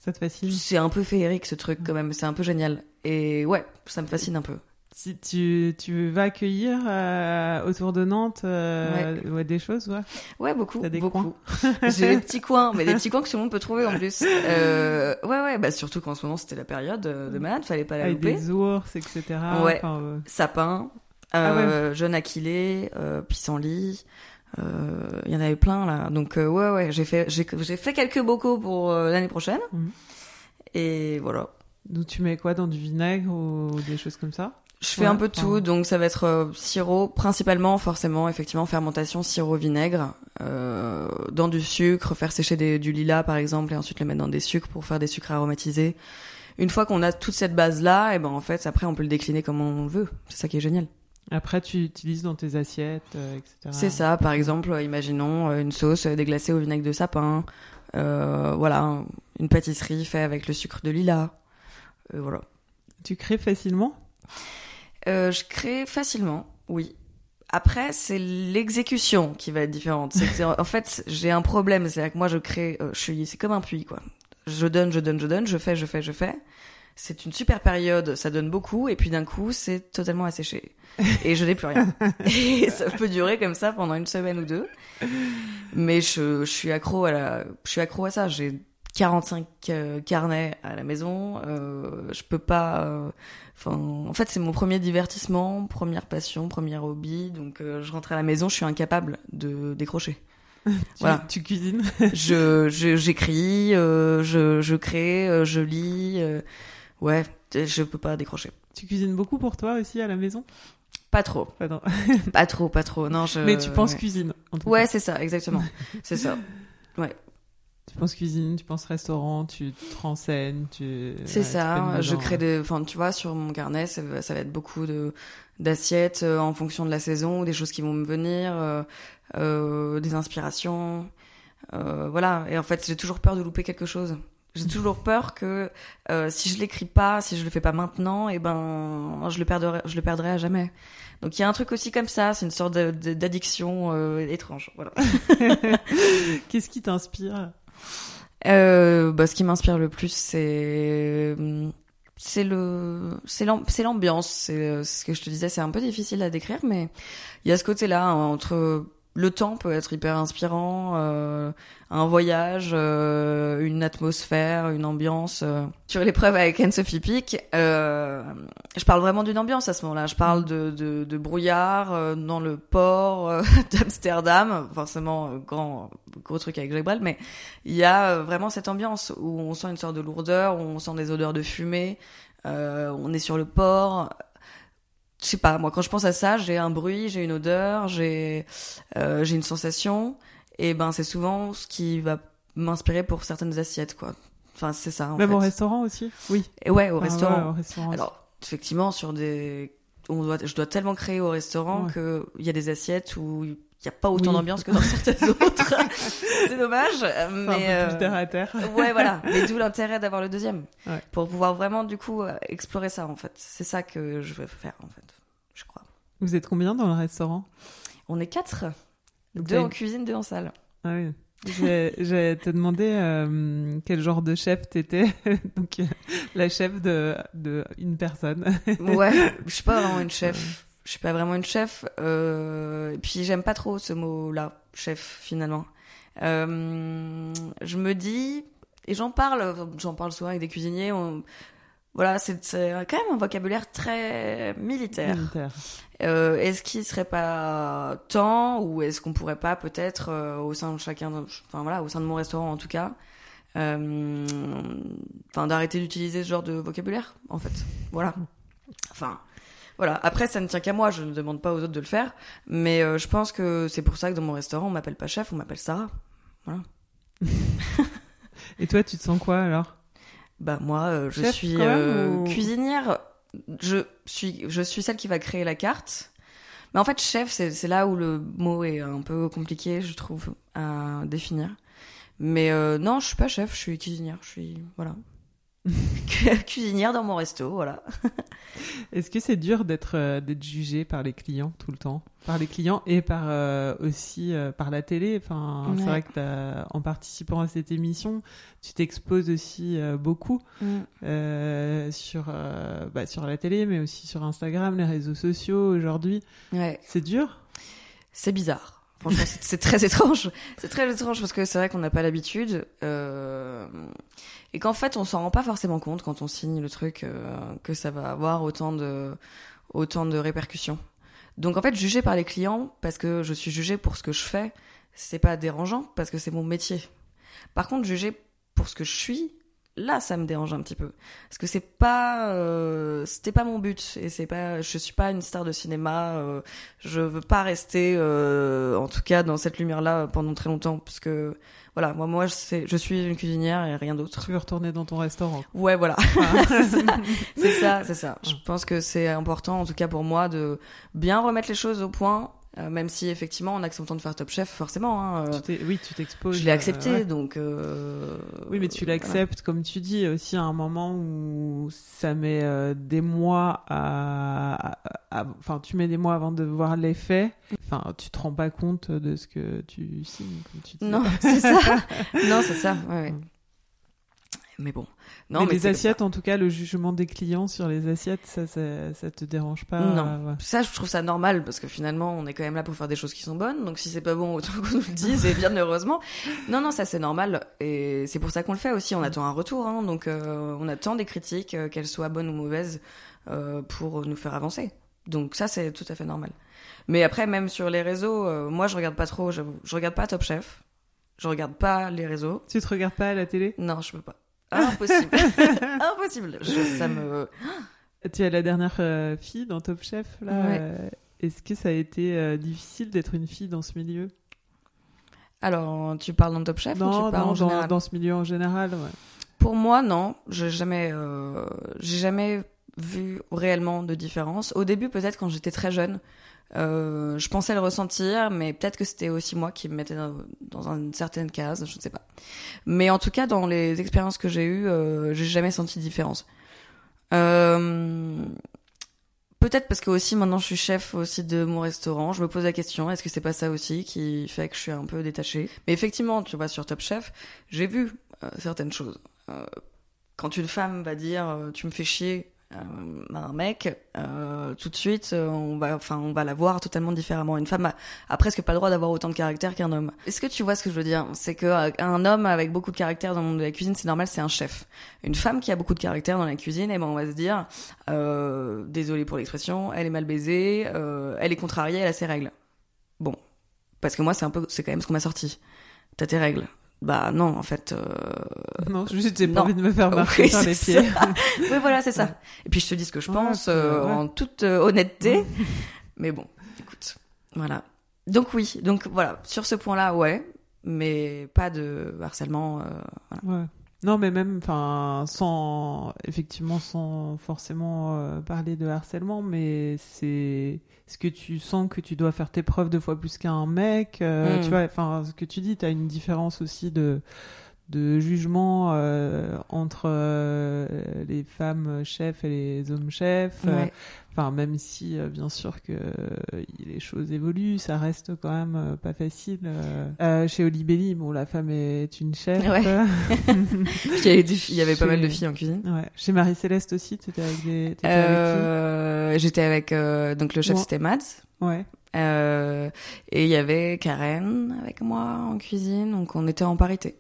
Speaker 2: Ça te fascine?
Speaker 4: C'est un peu féerique ce truc quand même, c'est un peu génial. Et ouais, ça me fascine un peu.
Speaker 2: Si tu, tu vas accueillir euh, autour de Nantes euh, ouais. Ouais, des choses, ouais.
Speaker 4: Ouais, beaucoup,
Speaker 2: T'as des
Speaker 4: beaucoup.
Speaker 2: coins.
Speaker 4: J'ai des petits coins, mais des petits coins que tout le monde peut trouver en plus. Euh, ouais, ouais, bah surtout qu'en ce moment c'était la période de malade, fallait pas la
Speaker 2: Avec
Speaker 4: louper.
Speaker 2: des ours, et cetera.
Speaker 4: Ouais,
Speaker 2: enfin, euh...
Speaker 4: sapin, euh, ah ouais. jeune aquilé, euh, pissenlit. Il euh, y en avait plein là. Donc euh, ouais, ouais, j'ai fait, j'ai, j'ai fait quelques bocaux pour euh, l'année prochaine. Mmh. Et voilà.
Speaker 2: Donc tu mets quoi dans du vinaigre ou des choses comme ça?
Speaker 4: Je fais ouais, un peu de tout, donc ça va être euh, sirop, principalement, forcément, effectivement, fermentation, sirop, vinaigre, euh, dans du sucre, faire sécher des, du lilas, par exemple, et ensuite le mettre dans des sucres pour faire des sucres aromatisés. Une fois qu'on a toute cette base-là, et ben en fait, après, on peut le décliner comme on veut. C'est ça qui est génial.
Speaker 2: Après, tu utilises dans tes assiettes, euh, et cetera.
Speaker 4: C'est ça, par exemple, euh, imaginons euh, une sauce déglacée au vinaigre de sapin, euh, voilà, une pâtisserie faite avec le sucre de lilas, euh, voilà.
Speaker 2: Tu crées facilement ?
Speaker 4: Euh, je crée facilement, oui. Après, c'est l'exécution qui va être différente. C'est que, en fait, j'ai un problème. C'est-à-dire que moi, je crée, euh, je suis, c'est comme un puits, quoi. Je donne, je donne, je donne, je fais, je fais, je fais. C'est une super période, ça donne beaucoup, et puis d'un coup, c'est totalement asséché. Et je n'ai plus rien. Et ça peut durer comme ça pendant une semaine ou deux. Mais je, je suis accro à la, je suis accro à ça. J'ai quarante-cinq euh, carnets à la maison. Euh, je peux pas. Euh, Enfin, en fait, c'est mon premier divertissement, première passion, premier hobby. Donc, euh, je rentre à la maison, je suis incapable de décrocher.
Speaker 2: tu,
Speaker 4: voilà.
Speaker 2: Tu cuisines.
Speaker 4: je, je, j'écris, euh, je, je crée, euh, je lis. Euh, ouais, je peux pas décrocher.
Speaker 2: Tu cuisines beaucoup pour toi aussi à la maison ?
Speaker 4: Pas trop.
Speaker 2: Pas,
Speaker 4: pas trop, pas trop. Non, je.
Speaker 2: Mais tu penses
Speaker 4: ouais.
Speaker 2: cuisine. En tout
Speaker 4: ouais,
Speaker 2: cas.
Speaker 4: c'est ça, exactement. c'est ça. Ouais.
Speaker 2: Tu penses cuisine, tu penses restaurant, tu te renseignes, tu...
Speaker 4: C'est ouais, ça, tu je crée des... Enfin, tu vois, sur mon carnet, ça va, ça va être beaucoup de, d'assiettes euh, en fonction de la saison, des choses qui vont me venir, euh, euh, des inspirations, euh, voilà. Et en fait, j'ai toujours peur de louper quelque chose. J'ai toujours peur que euh, si je l'écris pas, si je le fais pas maintenant, et ben, je le perdrai, je le perdrai à jamais. Donc il y a un truc aussi comme ça, c'est une sorte de, de, d'addiction euh, étrange, voilà.
Speaker 2: Qu'est-ce qui t'inspire ?
Speaker 4: Euh, bah, ce qui m'inspire le plus, c'est c'est le c'est l'amb... c'est l'ambiance. C'est ce que je te disais, c'est un peu difficile à décrire, mais il y a ce côté-là hein, entre le temps peut être hyper inspirant, euh, un voyage, euh, une atmosphère, une ambiance. Euh. Sur l'épreuve avec Anne-Sophie Pic, euh, je parle vraiment d'une ambiance à ce moment-là. Je parle de, de, de brouillard euh, dans le port euh, d'Amsterdam, forcément euh, grand gros truc avec Jacques Brel, mais il y a vraiment cette ambiance où on sent une sorte de lourdeur, où on sent des odeurs de fumée, euh, on est sur le port. Je sais pas, moi quand je pense à ça, j'ai un bruit, j'ai une odeur, j'ai euh, j'ai une sensation, et ben c'est souvent ce qui va m'inspirer pour certaines assiettes, quoi. Enfin c'est ça. En
Speaker 2: Même
Speaker 4: fait.
Speaker 2: au restaurant aussi, oui.
Speaker 4: Et ouais, au
Speaker 2: ah,
Speaker 4: restaurant.
Speaker 2: Ouais, au restaurant.
Speaker 4: Alors effectivement sur des, on doit, je dois tellement créer au restaurant ouais. que il y a des assiettes où il y a pas autant oui. d'ambiance que dans certaines autres. C'est dommage,
Speaker 2: c'est
Speaker 4: mais
Speaker 2: un peu plus terre à terre.
Speaker 4: Ouais voilà, mais d'où l'intérêt d'avoir le deuxième, ouais. pour pouvoir vraiment du coup explorer ça en fait. C'est ça que je veux faire en fait. Je crois.
Speaker 2: Vous êtes combien dans le restaurant ?
Speaker 4: On est quatre. Donc deux en cuisine, deux en salle.
Speaker 2: Ah oui. J'ai, j'ai te demandé euh, quel genre de chef t'étais. Donc euh, la chef de, de une personne.
Speaker 4: Ouais, je suis pas vraiment une chef. Je suis pas vraiment une chef. Euh, et puis j'aime pas trop ce mot-là, chef finalement. Euh, je me dis, et j'en parle, j'en parle souvent avec des cuisiniers. On, Voilà, c'est, c'est quand même un vocabulaire très militaire.
Speaker 2: militaire.
Speaker 4: Euh, est-ce qu'il serait pas temps, ou est-ce qu'on pourrait pas peut-être euh, au sein de chacun, de, enfin voilà, au sein de mon restaurant en tout cas, euh, enfin d'arrêter d'utiliser ce genre de vocabulaire, en fait. Voilà. Enfin, voilà. Après, ça ne tient qu'à moi. Je ne demande pas aux autres de le faire, mais euh, je pense que c'est pour ça que dans mon restaurant, on m'appelle pas chef, on m'appelle Sarah. Voilà.
Speaker 2: Et toi, tu te sens quoi alors ?
Speaker 4: Bah moi, euh, je
Speaker 2: Chef,
Speaker 4: suis
Speaker 2: même,
Speaker 4: euh,
Speaker 2: ou...
Speaker 4: cuisinière. Je suis, je suis celle qui va créer la carte. Mais en fait, chef, c'est, c'est là où le mot est un peu compliqué, je trouve, à définir. Mais euh, non, je suis pas chef, je suis cuisinière. Je suis voilà. cuisinière dans mon resto, voilà.
Speaker 2: Est-ce que c'est dur d'être euh, d'être jugé par les clients tout le temps, par les clients et par euh, aussi euh, par la télé. Enfin, ouais. C'est vrai que t'as, en participant à cette émission, tu t'exposes aussi euh, beaucoup mm. euh, sur euh, bah, sur la télé, mais aussi sur Instagram, les réseaux sociaux aujourd'hui. Ouais. C'est dur.
Speaker 4: C'est bizarre. Franchement, c'est, c'est très étrange. C'est très étrange parce que c'est vrai qu'on n'a pas l'habitude euh, et qu'en fait, on s'en rend pas forcément compte quand on signe le truc euh, que ça va avoir autant de autant de répercussions. Donc en fait, jugé par les clients parce que je suis jugée pour ce que je fais, c'est pas dérangeant parce que c'est mon métier. Par contre, jugé pour ce que je suis, là, ça me dérange un petit peu parce que c'est pas, euh, c'était pas mon but et c'est pas, je suis pas une star de cinéma. Euh, je veux pas rester, euh, en tout cas, dans cette lumière-là pendant très longtemps parce que voilà, moi, moi, c'est, je suis une cuisinière et rien d'autre.
Speaker 2: Tu veux retourner dans ton restaurant.
Speaker 4: Ouais, voilà. Ah. c'est ça, c'est ça, c'est ça. Je pense que c'est important, en tout cas pour moi, de bien remettre les choses au point. Euh, même si effectivement en acceptant de faire Top Chef forcément hein, euh,
Speaker 2: tu oui tu t'exposes
Speaker 4: je l'ai accepté
Speaker 2: euh, ouais.
Speaker 4: donc euh,
Speaker 2: oui mais tu l'acceptes voilà. Comme tu dis aussi à un moment où ça met euh, des mois à enfin tu mets des mois avant de voir l'effet, enfin tu te rends pas compte de ce que tu signes comme tu dis.
Speaker 4: Non c'est ça non c'est ça ouais, ouais. Mais bon. Non,
Speaker 2: mais,
Speaker 4: mais
Speaker 2: les assiettes, en tout cas, le jugement des clients sur les assiettes, ça, ça, ça te dérange pas?
Speaker 4: Non.
Speaker 2: Euh, ouais.
Speaker 4: Ça, je trouve ça normal parce que finalement, on est quand même là pour faire des choses qui sont bonnes. Donc, si c'est pas bon, autant qu'on nous le dise et bien heureusement. Non, non, ça c'est normal et c'est pour ça qu'on le fait aussi. On attend un retour, hein. Donc, euh, on attend des critiques, euh, qu'elles soient bonnes ou mauvaises, euh, pour nous faire avancer. Donc, ça c'est tout à fait normal. Mais après, même sur les réseaux, euh, moi, je regarde pas trop. J'avoue, je regarde pas Top Chef. Je regarde pas les réseaux.
Speaker 2: Tu te regardes pas à la télé?
Speaker 4: Non, je peux pas. Impossible. Impossible. Je, ça me...
Speaker 2: Tu es la dernière euh, fille dans Top Chef, là.
Speaker 4: Ouais.
Speaker 2: Euh, est-ce que ça a été euh, difficile d'être une fille dans ce milieu?
Speaker 4: Alors, tu parles dans Top Chef
Speaker 2: non,
Speaker 4: ou tu parles
Speaker 2: non,
Speaker 4: en général?
Speaker 2: dans, dans ce milieu en général, ouais.
Speaker 4: Pour moi, non. J'ai jamais, euh, j'ai jamais vu réellement de différence. Au début, peut-être quand j'étais très jeune, Euh, je pensais le ressentir, mais peut-être que c'était aussi moi qui me mettais dans, dans une certaine case, je ne sais pas. Mais en tout cas, dans les expériences que j'ai eues, euh, j'ai jamais senti de différence. Euh, peut-être parce que aussi maintenant je suis chef aussi de mon restaurant, je me pose la question, est-ce que c'est pas ça aussi qui fait que je suis un peu détachée? Mais effectivement, tu vois, sur Top Chef, j'ai vu euh, certaines choses. Euh, quand une femme va dire euh, tu me fais chier, Euh, un mec, euh, tout de suite, euh, on va, enfin, on va la voir totalement différemment. Une femme a, a presque pas le droit d'avoir autant de caractère qu'un homme. Est-ce que tu vois ce que je veux dire? C'est que euh, un homme avec beaucoup de caractère dans le monde de la cuisine, c'est normal, c'est un chef. Une femme qui a beaucoup de caractère dans la cuisine, eh ben, on va se dire, euh, désolé pour l'expression, elle est mal baisée, euh, elle est contrariée, elle a ses règles. Bon, parce que moi, c'est un peu, c'est quand même ce qu'on m'a sorti. T'as tes règles. Bah non, en fait. Euh...
Speaker 2: Non, juste j'ai pas envie de me faire marcher
Speaker 4: oui,
Speaker 2: sur les pieds.
Speaker 4: Oui, voilà, c'est ça. Et puis je te dis ce que je
Speaker 2: ouais,
Speaker 4: pense euh,
Speaker 2: ouais.
Speaker 4: en toute euh, honnêteté. Mais bon, écoute, voilà. Donc oui, donc voilà, sur ce point-là, ouais, mais pas de harcèlement. Euh, voilà.
Speaker 2: Ouais. Non, mais même, enfin, sans effectivement, sans forcément euh, parler de harcèlement, mais c'est ce que tu sens que tu dois faire tes preuves deux fois plus qu'un mec. Euh, mm. Tu vois, enfin, ce que tu dis, t'as une différence aussi de de jugement euh, entre euh, les femmes chefs et les hommes chefs.
Speaker 4: Ouais.
Speaker 2: Enfin, euh, même si, euh, bien sûr, que euh, les choses évoluent, ça reste quand même euh, pas facile. Euh, euh, chez Olibelli, bon, la femme est une chef.
Speaker 4: Ouais. il y avait, du, il y avait pas chez... mal de filles en cuisine.
Speaker 2: Ouais. Chez Marie-Céleste aussi, t'étais avec des... T'étais
Speaker 4: euh, avec qui? J'étais avec... Euh, donc, le chef, bon. C'était Mads.
Speaker 2: Ouais.
Speaker 4: Euh, et il y avait Karen avec moi en cuisine, donc on était en parité.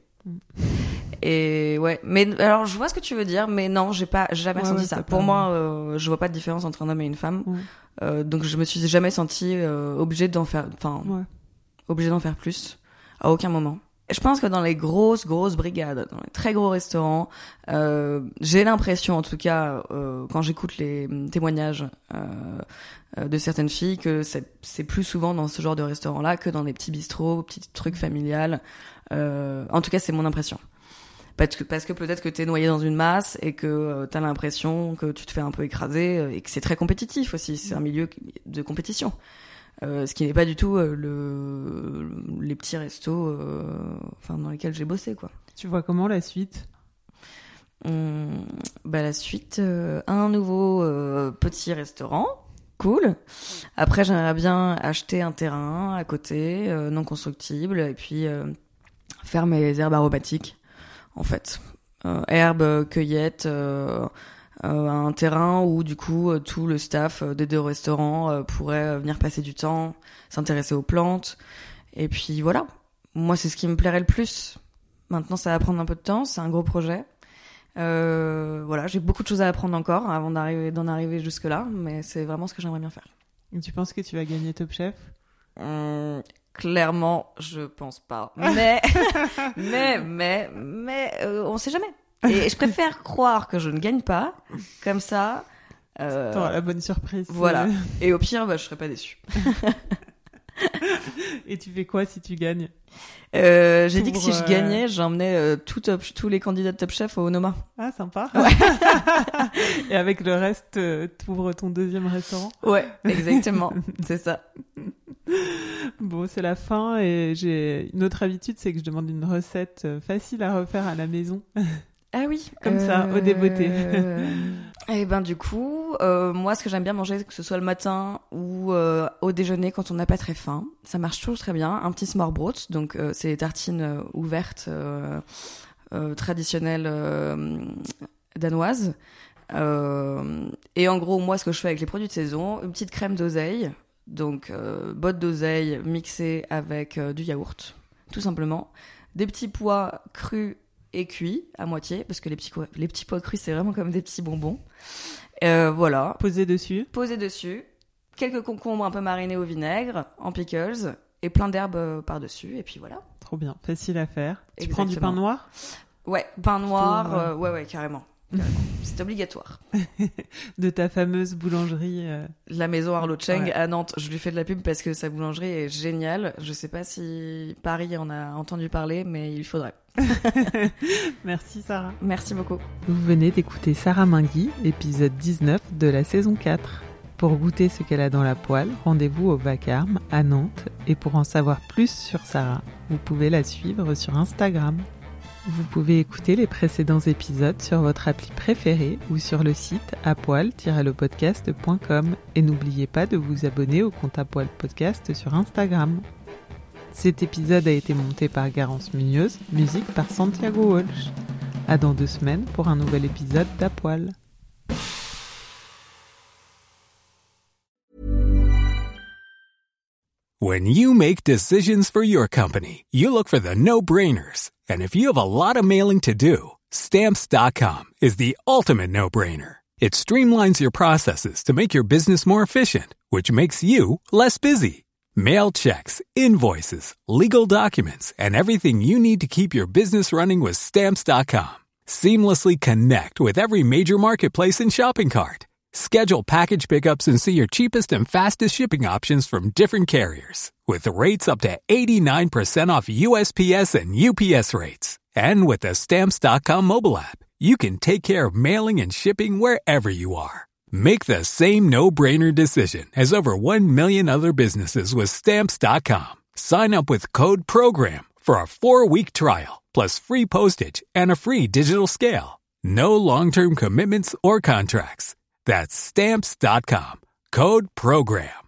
Speaker 4: Et ouais, mais alors je vois ce que tu veux dire, mais non, j'ai pas jamais
Speaker 2: ouais,
Speaker 4: ressenti
Speaker 2: ouais,
Speaker 4: ça. Pour
Speaker 2: pas...
Speaker 4: moi, euh, je vois pas de différence entre un homme et une femme,
Speaker 2: ouais.
Speaker 4: euh, donc je me suis jamais sentie euh, obligée d'en faire, enfin,
Speaker 2: ouais.
Speaker 4: obligée d'en faire plus, à aucun moment. Je pense que dans les grosses grosses brigades, dans les très gros restaurants, euh, j'ai l'impression, en tout cas, euh, quand j'écoute les témoignages euh, de certaines filles, que c'est, c'est plus souvent dans ce genre de restaurant-là que dans les petits bistrots, petits trucs familiales. Euh, en tout cas, c'est mon impression. Parce que, parce que peut-être que t'es noyé dans une masse et que euh, t'as l'impression que tu te fais un peu écraser euh, et que c'est très compétitif aussi. C'est un milieu de compétition. Euh, ce qui n'est pas du tout euh, le, les petits restos euh, enfin, dans lesquels j'ai bossé, quoi.
Speaker 2: Tu vois comment la suite?
Speaker 4: Hum, bah la suite, euh, un nouveau euh, petit restaurant, cool. Après, j'aimerais bien acheter un terrain à côté, euh, non constructible, et puis euh, faire mes herbes aromatiques, en fait. Euh, herbes, cueillettes, euh, euh, un terrain où du coup euh, tout le staff euh, des deux restaurants euh, pourrait euh, venir passer du temps, s'intéresser aux plantes, et puis voilà. Moi, c'est ce qui me plairait le plus. Maintenant, ça va prendre un peu de temps, c'est un gros projet. Euh, voilà, j'ai beaucoup de choses à apprendre encore avant d'arriver, d'en arriver jusque-là, mais c'est vraiment ce que j'aimerais bien faire.
Speaker 2: Et tu penses que tu vas gagner Top Chef ?
Speaker 4: Hum, clairement, je pense pas. Mais, mais, mais, mais, euh, on sait jamais. Et je préfère croire que je ne gagne pas, comme ça. Euh,
Speaker 2: T'auras la bonne surprise.
Speaker 4: Voilà. Et au pire, bah, je serai pas déçue.
Speaker 2: Et tu fais quoi si tu gagnes ?
Speaker 4: Euh, j'ai dit que
Speaker 2: Pour,
Speaker 4: si je
Speaker 2: euh,
Speaker 4: gagnais, j'emmenais euh, tout top, tous les candidats de Top Chef au Noma.
Speaker 2: Ah, sympa. Et avec le reste, euh, t'ouvres ton deuxième restaurant ?
Speaker 4: Ouais, exactement. C'est ça.
Speaker 2: Bon, c'est la fin et j'ai une autre habitude, c'est que je demande une recette euh, facile à refaire à la maison.
Speaker 4: Ah oui.
Speaker 2: Comme ça, au débeauté.
Speaker 4: Et ben du coup, euh, moi ce que j'aime bien manger, que ce soit le matin ou euh, au déjeuner quand on n'a pas très faim, ça marche toujours très bien. Un petit smørrebrød, donc euh, c'est des tartines euh, ouvertes euh, euh, traditionnelles euh, danoises. Euh, et en gros, moi ce que je fais avec les produits de saison, une petite crème d'oseille, donc euh, botte d'oseille mixée avec euh, du yaourt, tout simplement. Des petits pois crus et cuit à moitié, parce que les petits, les petits pois crus, c'est vraiment comme des petits bonbons. Euh, voilà.
Speaker 2: Posé dessus.
Speaker 4: Posé dessus. Quelques concombres un peu marinés au vinaigre, en pickles, et plein d'herbes par-dessus, et puis voilà.
Speaker 2: Trop bien, facile à faire. Tu
Speaker 4: Exactement.
Speaker 2: prends du pain noir ?
Speaker 4: Ouais, pain noir,
Speaker 2: Plutôt,
Speaker 4: euh, ouais, ouais, carrément. carrément. C'est obligatoire.
Speaker 2: De ta fameuse boulangerie. Euh...
Speaker 4: La maison Arlo Cheng
Speaker 2: Ouais.
Speaker 4: à Nantes, je lui fais de la pub parce que sa boulangerie est géniale. Je sais pas si Paris en a entendu parler, mais il faudrait.
Speaker 2: Merci Sarah.
Speaker 4: Merci beaucoup.
Speaker 2: Vous venez d'écouter Sarah Mingui, épisode dix-neuf de la saison quatre. Pour goûter ce qu'elle a dans la poêle, rendez-vous au Vacarme à Nantes. Et pour en savoir plus sur Sarah, vous pouvez la suivre sur Instagram. Vous pouvez écouter les précédents épisodes sur votre appli préférée ou sur le site apoil tiret le podcast point com. Et n'oubliez pas de vous abonner au compte Apoil Podcast sur Instagram. Cet épisode a été monté par Garance Munoz, musique par Santiago Walsh. À dans deux semaines pour un nouvel épisode d'Apoil.
Speaker 5: When you make decisions for your company, you look for the no-brainers. And if you have a lot of mailing to do, Stamps dot com is the ultimate no-brainer. It streamlines your processes to make your business more efficient, which makes you less busy. Mail checks, invoices, legal documents, and everything you need to keep your business running with Stamps dot com. Seamlessly connect with every major marketplace and shopping cart. Schedule package pickups and see your cheapest and fastest shipping options from different carriers. With rates up to eighty-nine percent off U S P S and U P S rates. And with the Stamps dot com mobile app, you can take care of mailing and shipping wherever you are. Make the same no-brainer decision as over one million other businesses with Stamps dot com. Sign up with code PROGRAM for a four-week trial, plus free postage and a free digital scale. No long-term commitments or contracts. That's Stamps dot com. Code PROGRAM.